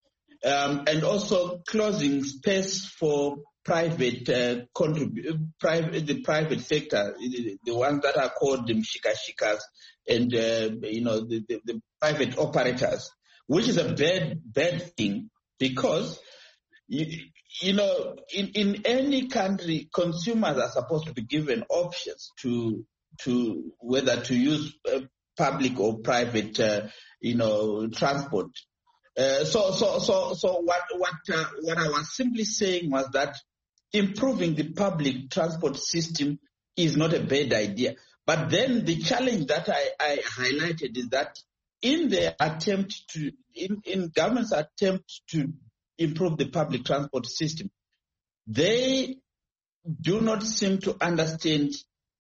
um, and also closing space for private, uh, contrib- private, the private sector, the, the ones that are called the mshika-shikas and, uh, you know, the, the, the private operators, which is a bad, bad thing, because, you, you know, in, in any country, consumers are supposed to be given options to, to whether to use uh, public or private, uh, you know, transport. Uh, so, so, so, so what, what, uh, what I was simply saying was that improving the public transport system is not a bad idea. But then the challenge that I, I highlighted is that in the attempt to, in, in government's attempt to improve the public transport system, they do not seem to understand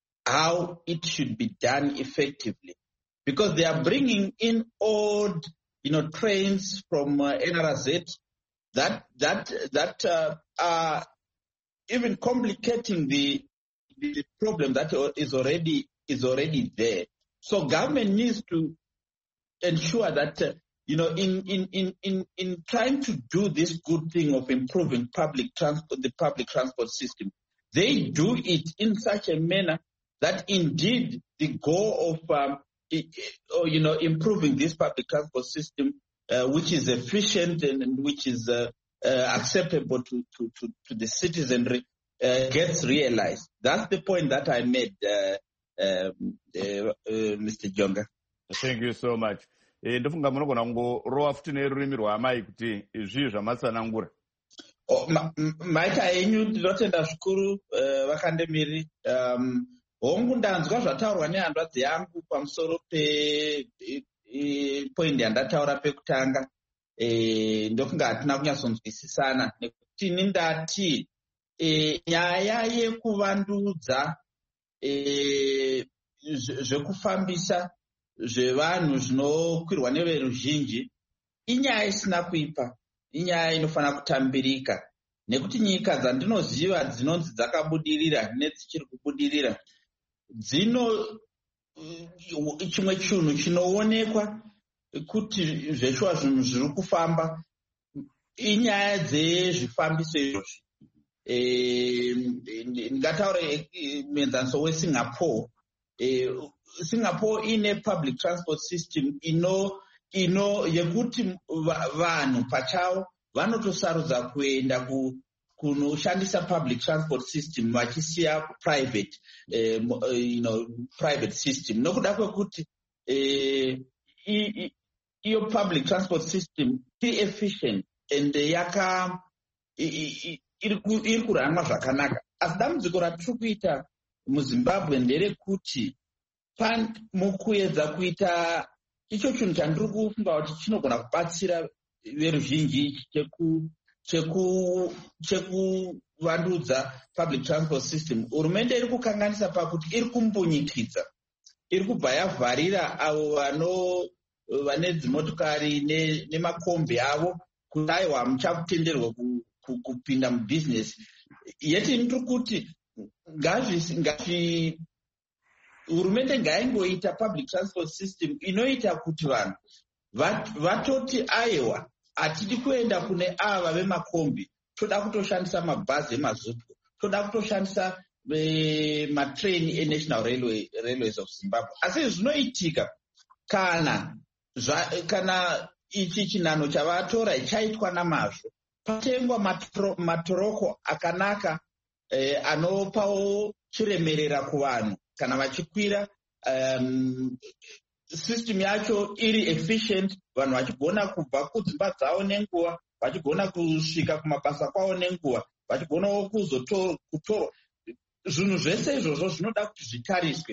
how it should be done effectively, because they are bringing in old, you know, trains from uh, N R R Z that that that uh, are even complicating the the problem that is already is already there. So government needs to ensure that uh, you know in, in in in in trying to do this good thing of improving public transport, the public transport system, they do it in such a manner that indeed the goal of um, it, or, you know, improving this public transport system, uh, which is efficient and, and which is uh, uh, acceptable to, to, to, to the citizenry, uh, gets realized. That's the point that I made, uh, uh, uh, uh, Mister Jonga. Thank you so much. Ndofunga munogona kungorowa futi nerurimi rwaamai kuti izvi zvamatsanangura. Maita enyu ndinotenda zvikuru vakandemiri. Hongu ndanzwa zvataurwa nehanzvadzi yangu pamusoro pepoindi yandataura pekutanga. Ndokunga hatina kunyatsonzwisisana nekuti ini ndati nyaya yekuvandudza zvekufambisa zvevanhu zvinokwirwa neveruzhinji inyaya isina kuipa, inyaya inofanira kutambirika, nekuti nyika dzandinoziva dzinonzi dzakabudirira nedzichiri kubudirira dzino chimwe chinhu chinoonekwa kuti zveshuwa zvinhu zviri kufamba inyaya dzezvifambiso izvozvi. Ndingataure muenzaniso weSingapore. Singapore ine public transport system ino ino yekuti vanhu pachavo vanotosarudza kuenda ku kunoshandisa public transport system vachisiya private uh, you know, private system nokuda kwekuti uh, iyo public transport system iri efficient and yaka iri kuranwa zvakanaka. Asi dambudziko ratiri kuita muZimbabwe nderekuti mukuedza kuita icho chinhu chandiri kufunga kuti chinogona kubatsira veruzhinji chekuvandudza public transport system. Hurumende iri kukanganisa pakuti iri kumbunyikidza, iri kubva yavharira avo vano vane dzimotokari nemakombi avo kuti aiwa hamuchakutenderwa kupinda mubizinesi. Yeti ndiri kuti ngazvi hurumende ngaingoita public transport system inoita kuti vanhu vatoti aiwa hatidi kuenda kune ava vemakombi, toda kutoshandisa mabhazi emazutu, toda kutoshandisa matrain eNational Railway, Railways of Zimbabwe. Asi zvinoitika kana kana ichi chinano chavatora chaitwa namazvo, patengwa matoroko akanaka eh, anopawo chiremerera kuvanhu kana vachikwira, um, system yacho iri efficient, vanhu vachigona kubva kudzimba dzavo nenguva, vachigona kusvika kumabasa kwavo nenguva, vachigonawo kuzotorwa. Zvinhu zvese izvozvo zvinoda kuti zvitariswe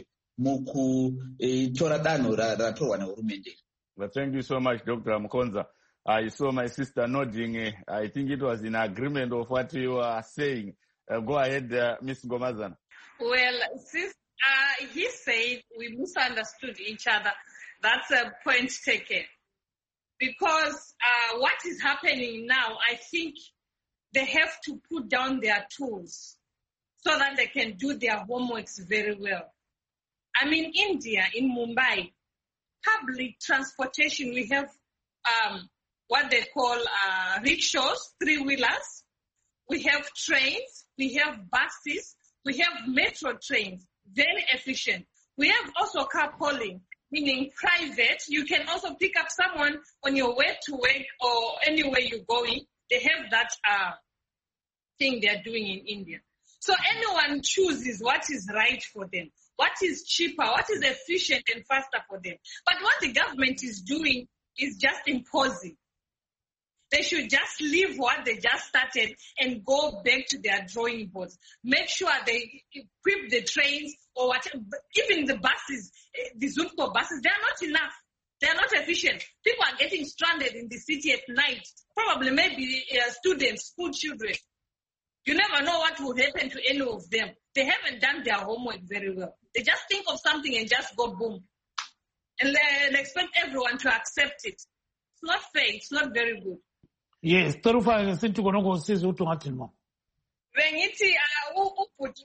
mukutora danho ratorwa nehurumende. Well, thank you so much, Doctor Mukonza. I saw my sister nodding. I think it was in agreement of what you are saying. Uh, go ahead, uh, Miz Ngomazana. Well, sis, uh, he said we misunderstood each other. That's a point taken. Because uh, what is happening now, I think they have to put down their tools so that they can do their homeworks very well. I mean, India, in Mumbai, public transportation, we have um, what they call uh, rickshaws, three-wheelers. We have trains. We have buses. We have metro trains, very efficient. We have also carpooling, meaning private. You can also pick up someone on your way to work or anywhere you're going. They have that uh, thing they're doing in India. So anyone chooses what is right for them, what is cheaper, what is efficient and faster for them. But what the government is doing is just imposing. They should just leave what they just started and go back to their drawing boards. Make sure they equip the trains or whatever. Even the buses, the Zutco buses, they are not enough. They are not efficient. People are getting stranded in the city at night. Probably maybe uh, students, school children. You never know what will happen to any of them. They haven't done their homework very well. They just think of something and just go boom. And they expect everyone to accept it. It's not fair. It's not very good. Yes, Torufa sinti konoko sizi utungathi mo. Bengithi ubhuti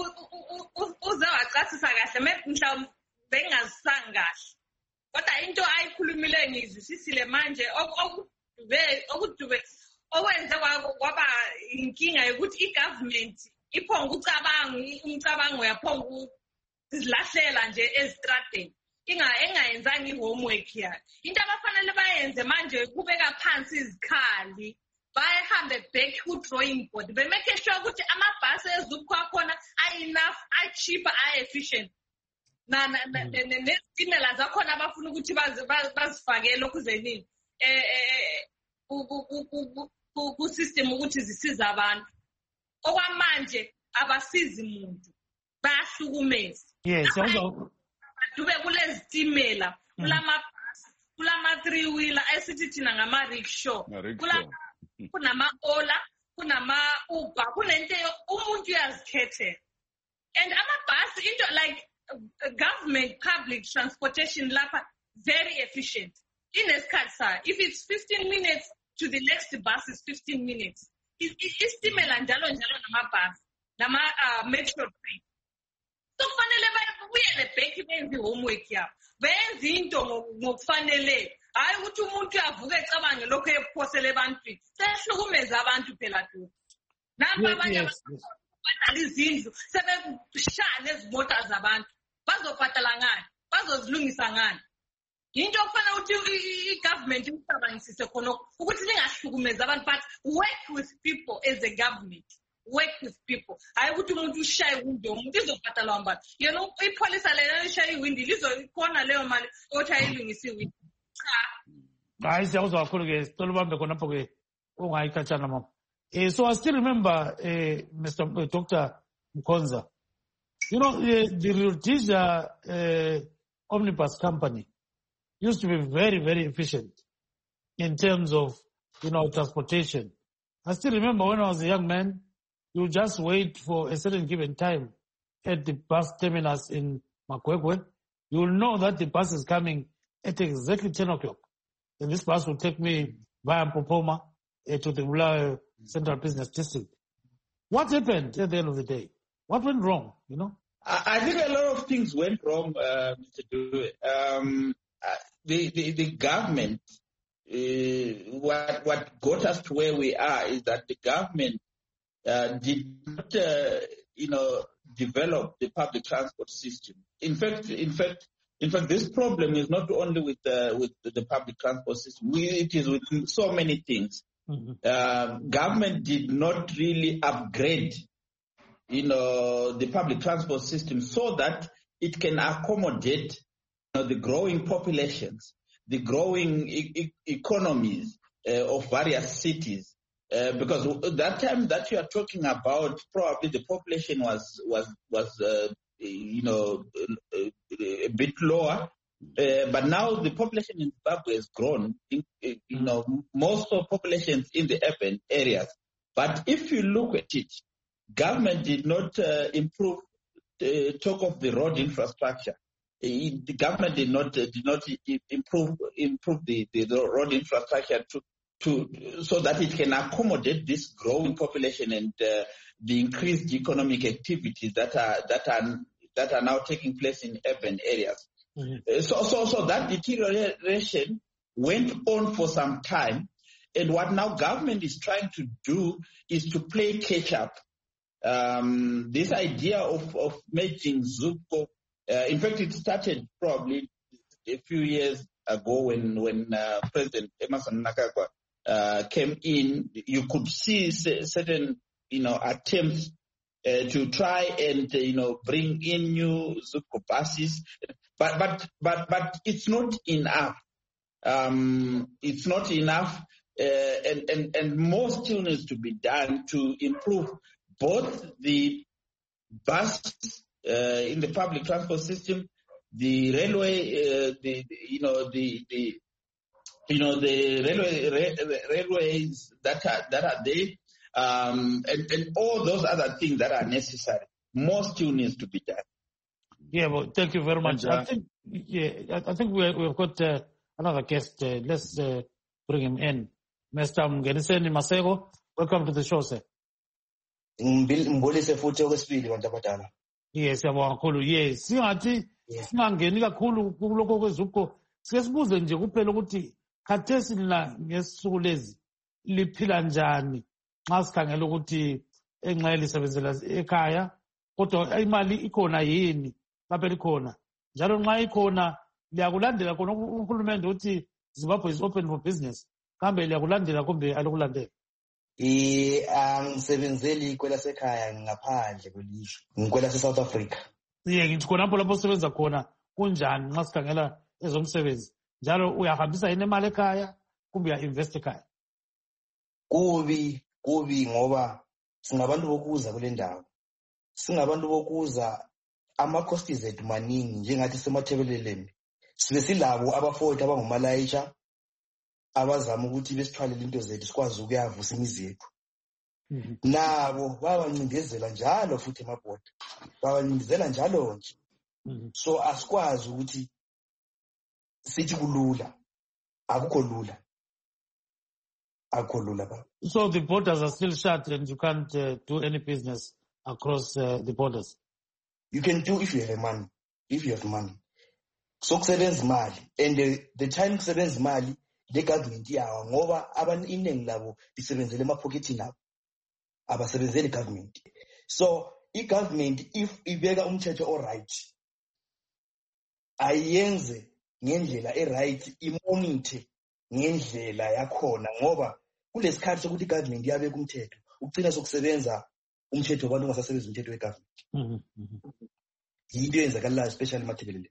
uzawacacisa kahle mhlawumbe bengazisanga kahle. Kodwa into ayikhulumile ngizwisisile manje okudube okudube owenze kwaba inkinga yokuthi igovernment iphonga ucabanga umcabango yaphonga ukuzilahlela nje ezitradeni. Inga engayenzanga ihomework yakhe. Into abafanele bayenze manje kubeka phansi izikhali, bahambe back ku drawing board, be make sure ukuthi amabhasi ezukho akhona are enough, are cheaper, are efficient. Na nezitimela zakhona abafuna ukuthi bazifakele okuzenini eh ku system ukuthi zisiza abantu. Okwamanje abasizi umuntu, bayahlukumeza. Yes, dube kulezitimela kulama kulama three wheeler esithi thina ngama rickshaw, kunama ola, kunama uber, kunento umuntu uyazikhethela. And amabhasi into like uh, government public transportation lapha very efficient. Inesikhathi sayo, if it's fifteen minutes to the next bus is fifteen minutes. Isitimela njalo njalo namabhasi nama uh, metro train. So kufanele bayabuyele back benze homework yabo. Benze into ngokufanele. Hayi ukuthi umuntu avuke ecabange lokho ephosele ebantwini. Sehlukumeza abantu phela tu. Napa abanye abadala izindlu sebeshaya nezimota zabantu. Bazophathala ngani? Bazozilungisa ngani? Into okufanele ukuthi i-government icabange nihlanganisise khona ukuthi ningahlukumeza abantu, but work with people as a government. Work with people. Hayi ukuthi umuntu ushaye window umuntu izobhatalwa mbani. You know, ipolisa lena lishaye window lizokhona leyo mali othi ayilungise window. Cha. Hayi siyakuzwa kakhulu ke sicela ubambe khona lapho ke ungayikhatshana mama. Eh so I still remember uh, Mister Uh, Doctor Mkhonza. You know, uh, the Rhodesia uh, omnibus company used to be very, very efficient in terms of, you know, transportation. I still remember when I was a young man, you just wait for a certain given time at the bus terminus in Makwekwe. You will know that the bus is coming at exactly ten o'clock. And this bus will take me via Popoma uh, to the Bulawayo Central Business District. What happened at the end of the day? What went wrong, you know? I, I think a lot of things went wrong, uh, Mister Dube. Um, uh, the, the, the government, uh, what, what got us to where we are is that the government Uh, did not, uh, you know, develop the public transport system. In fact, in fact, in fact, this problem is not only with uh, with the public transport system. We, it is with so many things. Mm-hmm. Uh, government did not really upgrade, you know, the public transport system so that it can accommodate, you know, the growing populations, the growing e- e- economies uh, of various cities. Uh, because that time that you are talking about, probably the population was was was uh, you know a, a bit lower, uh, but now the population in Zimbabwe has grown. In, you know, most of populations in the urban areas. But if you look at it, government did not uh, improve. Uh, talk of the road infrastructure. Uh, the government did not uh, did not improve improve the, the road infrastructure to. To, so that it can accommodate this growing population and uh, the increased economic activities that are that are that are now taking place in urban areas. Mm-hmm. Uh, so, so, so that deterioration went on for some time, and what now government is trying to do is to play catch up. Um, this idea of of making Zupco, uh, in fact, it started probably a few years ago when when uh, President Emmerson Mnangagwa Uh, came in. You could see certain, you know, attempts uh, to try and uh, you know bring in new Zupco buses, but but but but it's not enough. Um, it's not enough, uh, and and and more still needs to be done to improve both the buses uh, in the public transport system, the railway, uh, the you know the the. You know, the railway, ra- railways that are, that are there, um, and, and all those other things that are necessary. More still needs to be done. Yeah, well, thank you very much. I think, yeah, I think we, we've got uh, another guest. Uh, let's uh, bring him in. Mister Mngeniseni Maseko, welcome to the show, sir. Mbulise futhi okwesibili bantu abadala. Yes, siyabonga kakhulu. Yes, singathi singangeni kakhulu kuloko kwezupho. Sike sibuze nje kuphela ukuthi khathesi lina ngesuku lezi liphila njani nxa sikhangela ukuthi enxa lisebenzela ekhaya kodwa imali ikhona yini lapha likhona njalo nxa ikhona liyakulandela khona uhulumende uthi Zimbabwe is open for business kambe liyakulandela kumbe alikulandela? Eh angisebenzeli ikwela sekhaya ngaphandle kwelizwe ngikwela se-South Africa. Ye ngithi khona lapho lapho usebenza khona kunjani nxa sikhangela ezomsebenzi njalo uyahambisa yini imali ekhaya kumbe uya-invest ekhaya? Kubi kubi ngoba singabantu bokuza kule ndawo, singabantu bokuza ama-costies ethu maningi njengathi semathebeleleni sibe silabo abafowethu abangumalayisha abazama ukuthi besithwalele into zethu sikwazi ukuyavusa imizi yethu. Nabo bayabancindezela njalo futhi emabhoda bayabancindezela njalo nje. So asikwazi ukuthi sithi kulula, akukho lula, akukho lula baba. So the borders are still shut and you can't uh, do any business across uh, the borders? You can do if you have money, if you have money. So kusebenza imali, and the, the time kusebenza imali le government yawa ngoba abantu iningi labo lisebenzele emapocketini abo abasebenzeli government. So i government if ibeka umthetho o right ayenze ngendlela e right, imonithe ngendlela yakhona ngoba kulesikhathi sokuthi igovernment iyabeka umthetho ugcina sokusebenza umthetho wabantu ungasasebenzi umthetho wegovernment. Yinto eyenzakalayo especially materially.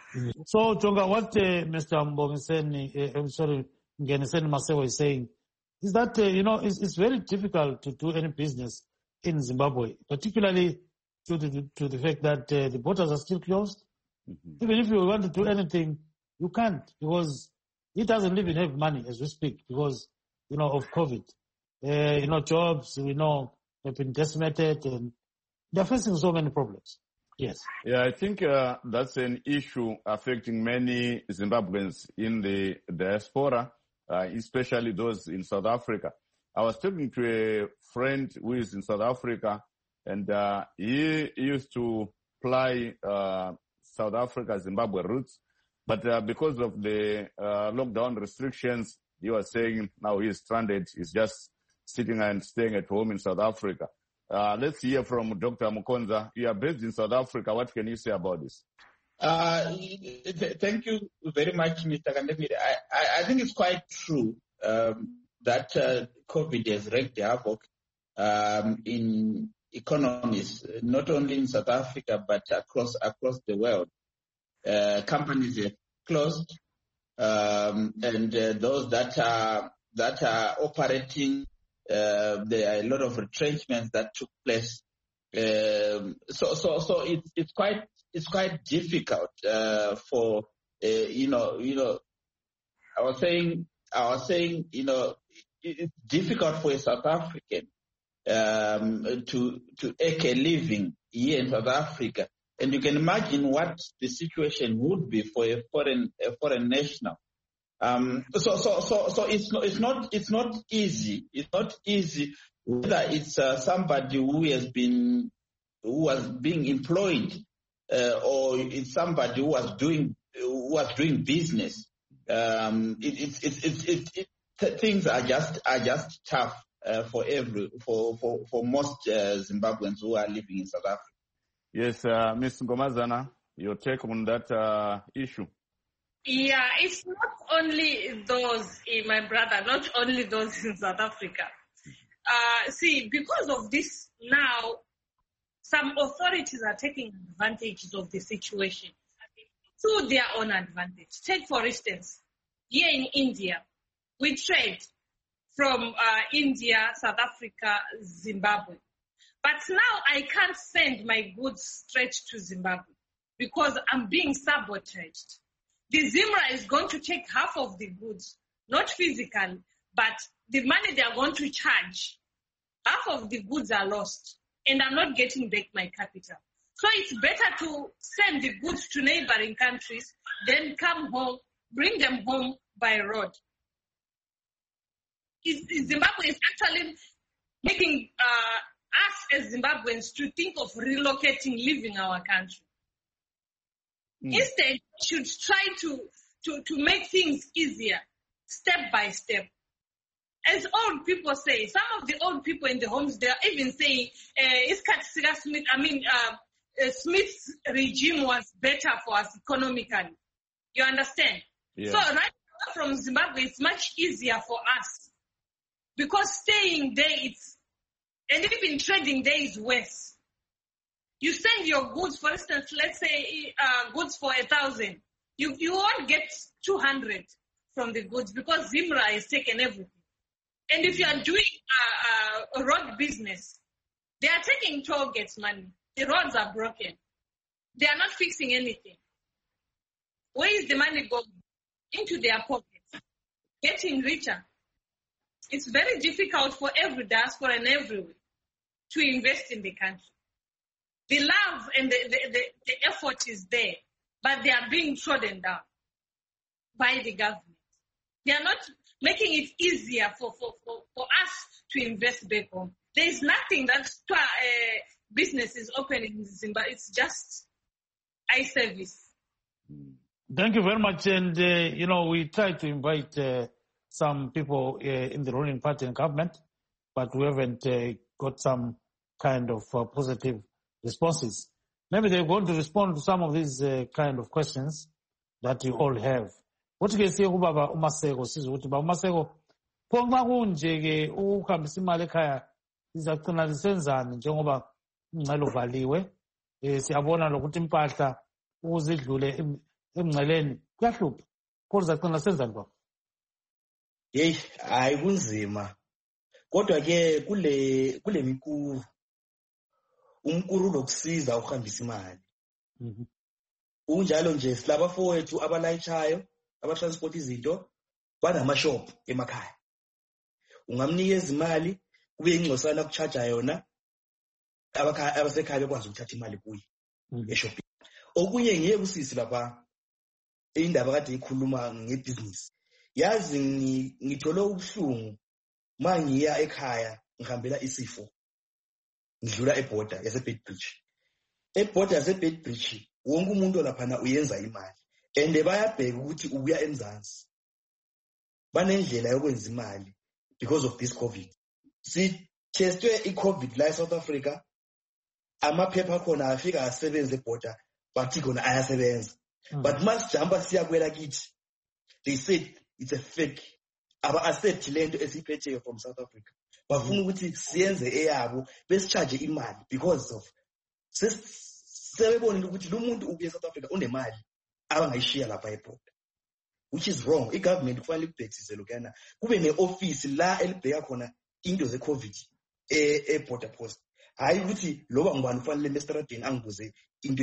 So Jonga, what uh, Mister Mbongiseni, uh, I'm sorry, Ngeniseni Masewa is saying is that uh, you know it's, it's very difficult to do any business in Zimbabwe, particularly to the to the fact that uh, the borders are still closed. Mm-hmm. Even if you want to do anything, you can't because he doesn't even have money as we speak because you know of COVID. Uh, you know, jobs we know have been decimated and they're facing so many problems. Yes. Yeah, I think uh, that's an issue affecting many Zimbabweans in the diaspora, uh, especially those in South Africa. I was talking to a friend who is in South Africa, and uh, he used to fly uh, South Africa, Zimbabwe routes, but uh, because of the uh, lockdown restrictions, he was saying now he's stranded. He's just sitting and staying at home in South Africa. Uh, let's hear from Doctor Mukonza. You are based in South Africa. What can you say about this? Uh, th- thank you very much, Mister Kandemire. I, I, I think it's quite true um, that uh, COVID has wreaked havoc um, in economies, not only in South Africa, but across across the world. Uh, companies have closed, um, and uh, those that are that are operating, uh, there are a lot of retrenchments that took place. Um, so, so, so it's it's quite it's quite difficult uh, for uh, you know you know. I was saying I was saying you know it's difficult for a South African um, to to make a living here in South Africa. And you can imagine what the situation would be for a foreign a foreign national. Um, so so so so it's not it's not it's not easy. It's not easy whether it's uh, somebody who has been who was being employed uh, or it's somebody who was doing who was doing business. Um, it, it, it, it, it, it, things are just are just tough uh, for every for for for most uh, Zimbabweans who are living in South Africa. Yes, uh, Miz Ngomazana, your take on that uh, issue? Yeah, it's not only those, eh, my brother, not only those in South Africa. Uh, see, because of this now, some authorities are taking advantage of the situation to their own advantage. Take, for instance, here in India, we trade from uh, India, South Africa, Zimbabwe. But now I can't send my goods straight to Zimbabwe because I'm being sabotaged. The Zimra is going to take half of the goods, not physically, but the money they are going to charge, half of the goods are lost, and I'm not getting back my capital. So it's better to send the goods to neighboring countries, then come home, bring them home by road. Is, Zimbabwe is actually making uh, us as Zimbabweans to think of relocating, leaving our country. Mm. Instead, we should try to, to, to make things easier, step by step. As old people say, some of the old people in the homes, they are even saying, uh, Iskhat Sika Smith, I mean, uh, uh, Smith's regime was better for us economically. You understand? Yeah. So right now from Zimbabwe, it's much easier for us because staying there, it's and even trading there is worse. You send your goods, for instance, let's say uh, goods for a thousand. You you won't get two hundred from the goods because Zimra has taken everything. And if you are doing uh, uh, a road business, they are taking toll gates money. The roads are broken. They are not fixing anything. Where is the money going? Into their pockets, getting richer. It's very difficult for every diaspora and everywhere to invest in the country. The love and the, the, the, the effort is there, but they are being trodden down by the government. They are not making it easier for, for, for, for us to invest back home. There is nothing that uh, business is opening in Zimbabwe. It's just eye service. Thank you very much. And, uh, you know, we try to invite uh, some people uh, in the ruling party and government, but we haven't uh, got some kind of uh, positive responses. Maybe they're going to respond to some of these uh, kind of questions that you all have. Uthi-ke siye kubaba uMaseko sizwe ukuthi baba uMaseko pho nxa kunje-ke ukuhambisa imali ekhaya sizagcina lisenzani njengoba umngcele uvaliwe. Um siyabona lokuthi impahla ukuze idlule emngceleni kuyahlupha. Pho sizagcina senzani baba? Yeyi, hayi kunzima. Kodwa-ke kule kule mikuru umkuru lokusiza ukuhambisa imali. Unjalo nje silabafowethu abalayitshayo abatransport izinto banamashop emakhaya. Ungamnikeza imali kube ingcosana kucharge yona abakhaya abasekhaya bekwazi ukuthatha imali kuyi eshopini. Okunye ngeke usisi lapha indaba kade ikhuluma ngebusiness. Yazi ngithole ubuhlungu mangiya ekhaya ngihambela isifo. Ngidlula eborder yase Bedbridge. Eborder yase Bedbridge wonke umuntu lapha uyenza imali. And bayabheka ukuthi ubuya eMzansi. Banendlela yokwenza imali because of this COVID. Si testwe i-COVID la eSouth Africa, amaphepha khona afika asebenza eborder, bathi khona ayasebenza. But masijamba siya kwela kithi, they said it's a fake. Aba accept lento esiphethe from South Africa. Bafuna ukuthi siyenze eyabo besicharge imali because of sebebonile ukuthi lo muntu ubuye eSouth Africa unemali abangayishiya lapha eborder, which is wrong. I-government kufanele kubhekisise lokuyana kube ne-office la elibheka khona into ze-COVID e-border post. Hayi ukuthi loba ngubani ufanele emestradeni angibuze into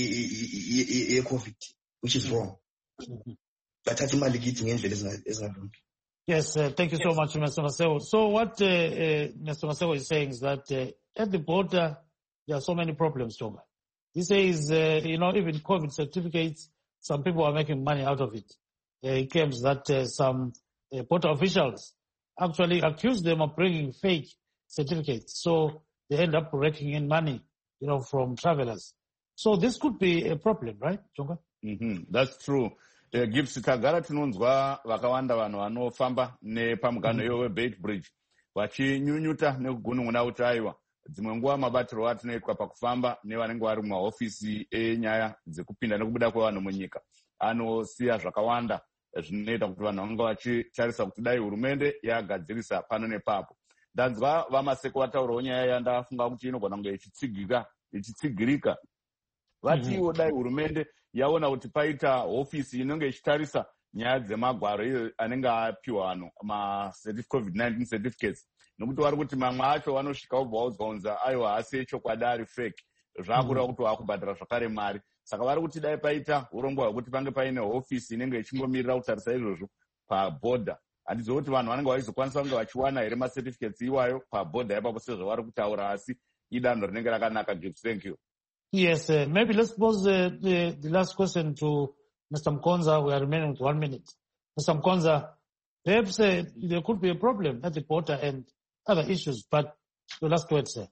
ye-COVID, which is wrong. Bathatha imali kithi ngendlela ezingalungi. Yes, uh, thank you so much, Mister Maseko. So what uh, uh, Mister Maseko is saying is that uh, at the border, there are so many problems, Tonga. He says, uh, you know, even COVID certificates, some people are making money out of it. Uh, he claims that uh, some uh, border officials actually accuse them of bringing fake certificates. So they end up raking in money, you know, from travelers. So this could be a problem, right, Tonga? Mm-hmm. That's true. Uh, Gibbs tagara tinonzwa vakawanda vanhu vanofamba nepamugano iwo weBedbridge vachinyunyuta nekugunun'una kuti aiwa dzimwe nguva mabatiro atinoitwa pakufamba nevanenge vari mumahofisi enyaya dzekupinda nekubuda kwevanhu munyika anosiya zvakawanda zvinoita kuti vanhu vanga vachitarisa kuti dai hurumende yagadzirisa pano nepapo. Ndanzwa vaMaseko vataurawo nyaya yandafunga kuti inogona kunge ichitsigirika ichitsigirika vati iwo dai hurumende yaona kuti paita hofisi inenge ichitarisa nyaya dzemagwaro iyo anenge apiwa vanhu ma-COVID nineteen certificates, nokuti vari kuti mamwe acho vanosvika ubva vaudzaunza aiwa hasi echokwadi ari fake, zvakureva kuti vakubhadhara zvakare mari. Saka vari kuti dai paita urongwa hwekuti pange paine hofisi inenge ichingomirira kutarisa izvozvo pabhodha. Handizivi kuti vanhu vanenge vaizokwanisa kunge vachiwana here macertificates iwayo pabhodha ipapo sezvavari kutaura, asi idanho rinenge rakanaka. Gibbs, thank you. Yes, uh, maybe let's pose uh, the, the last question to Mister Mkonza. We are remaining with one minute. Mister Mkonza, perhaps uh, there could be a problem at the border and other issues, but your last word, sir.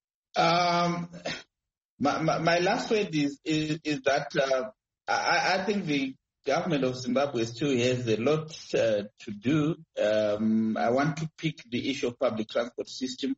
Um, my, my, my last word is, is, is that uh, I, I think the government of Zimbabwe still has a lot uh, to do. Um, I want to pick the issue of public transport system.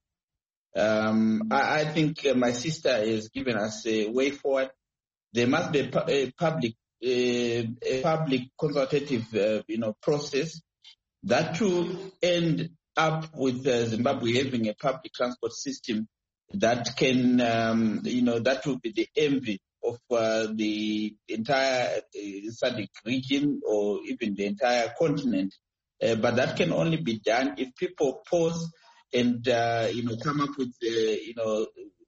Um, I, I think uh, my sister has given us a way forward. There must be a, pu- a public, a, a public consultative, uh, you know, process that will end up with uh, Zimbabwe having a public transport system that can, um, you know, that will be the envy of uh, the entire uh, S A D C region or even the entire continent. Uh, but that can only be done if people pause and, uh, you know, come up with, uh, you know,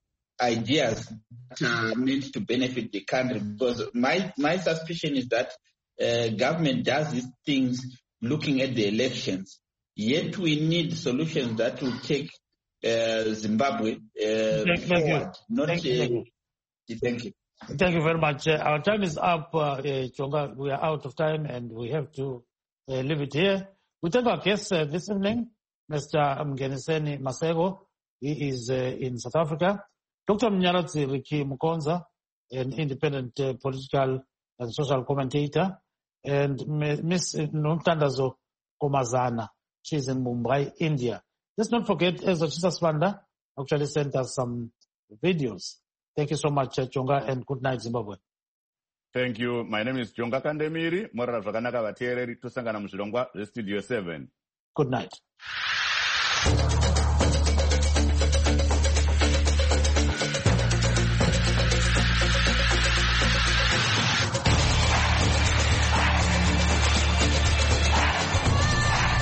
ideas that are meant to benefit the country. Because my, my suspicion is that uh, government does these things looking at the elections. Yet we need solutions that will take uh, Zimbabwe uh, thank, forward. Thank you. Not, thank, uh, you. Thank you. Thank you very much. Uh, our time is up, uh, uh, Chonga. We are out of time and we have to uh, leave it here. We thank our guests uh, this evening, Mister Mgeniseni Maseko. He is uh, in South Africa. Doctor Mnyaradzi Riki Mkonza, an independent uh, political and social commentator. And Miss Nomtandazo Komazana. She's in Mumbai, India. Let's not forget, Ezra Chisaswanda actually sent us some videos. Thank you so much, Chonga, and good night, Zimbabwe. Thank you. My name is Jonga Kandemiri. Morara zvakanaka vateereri, tosangana muzvirongwa zvestudio seven. Good night.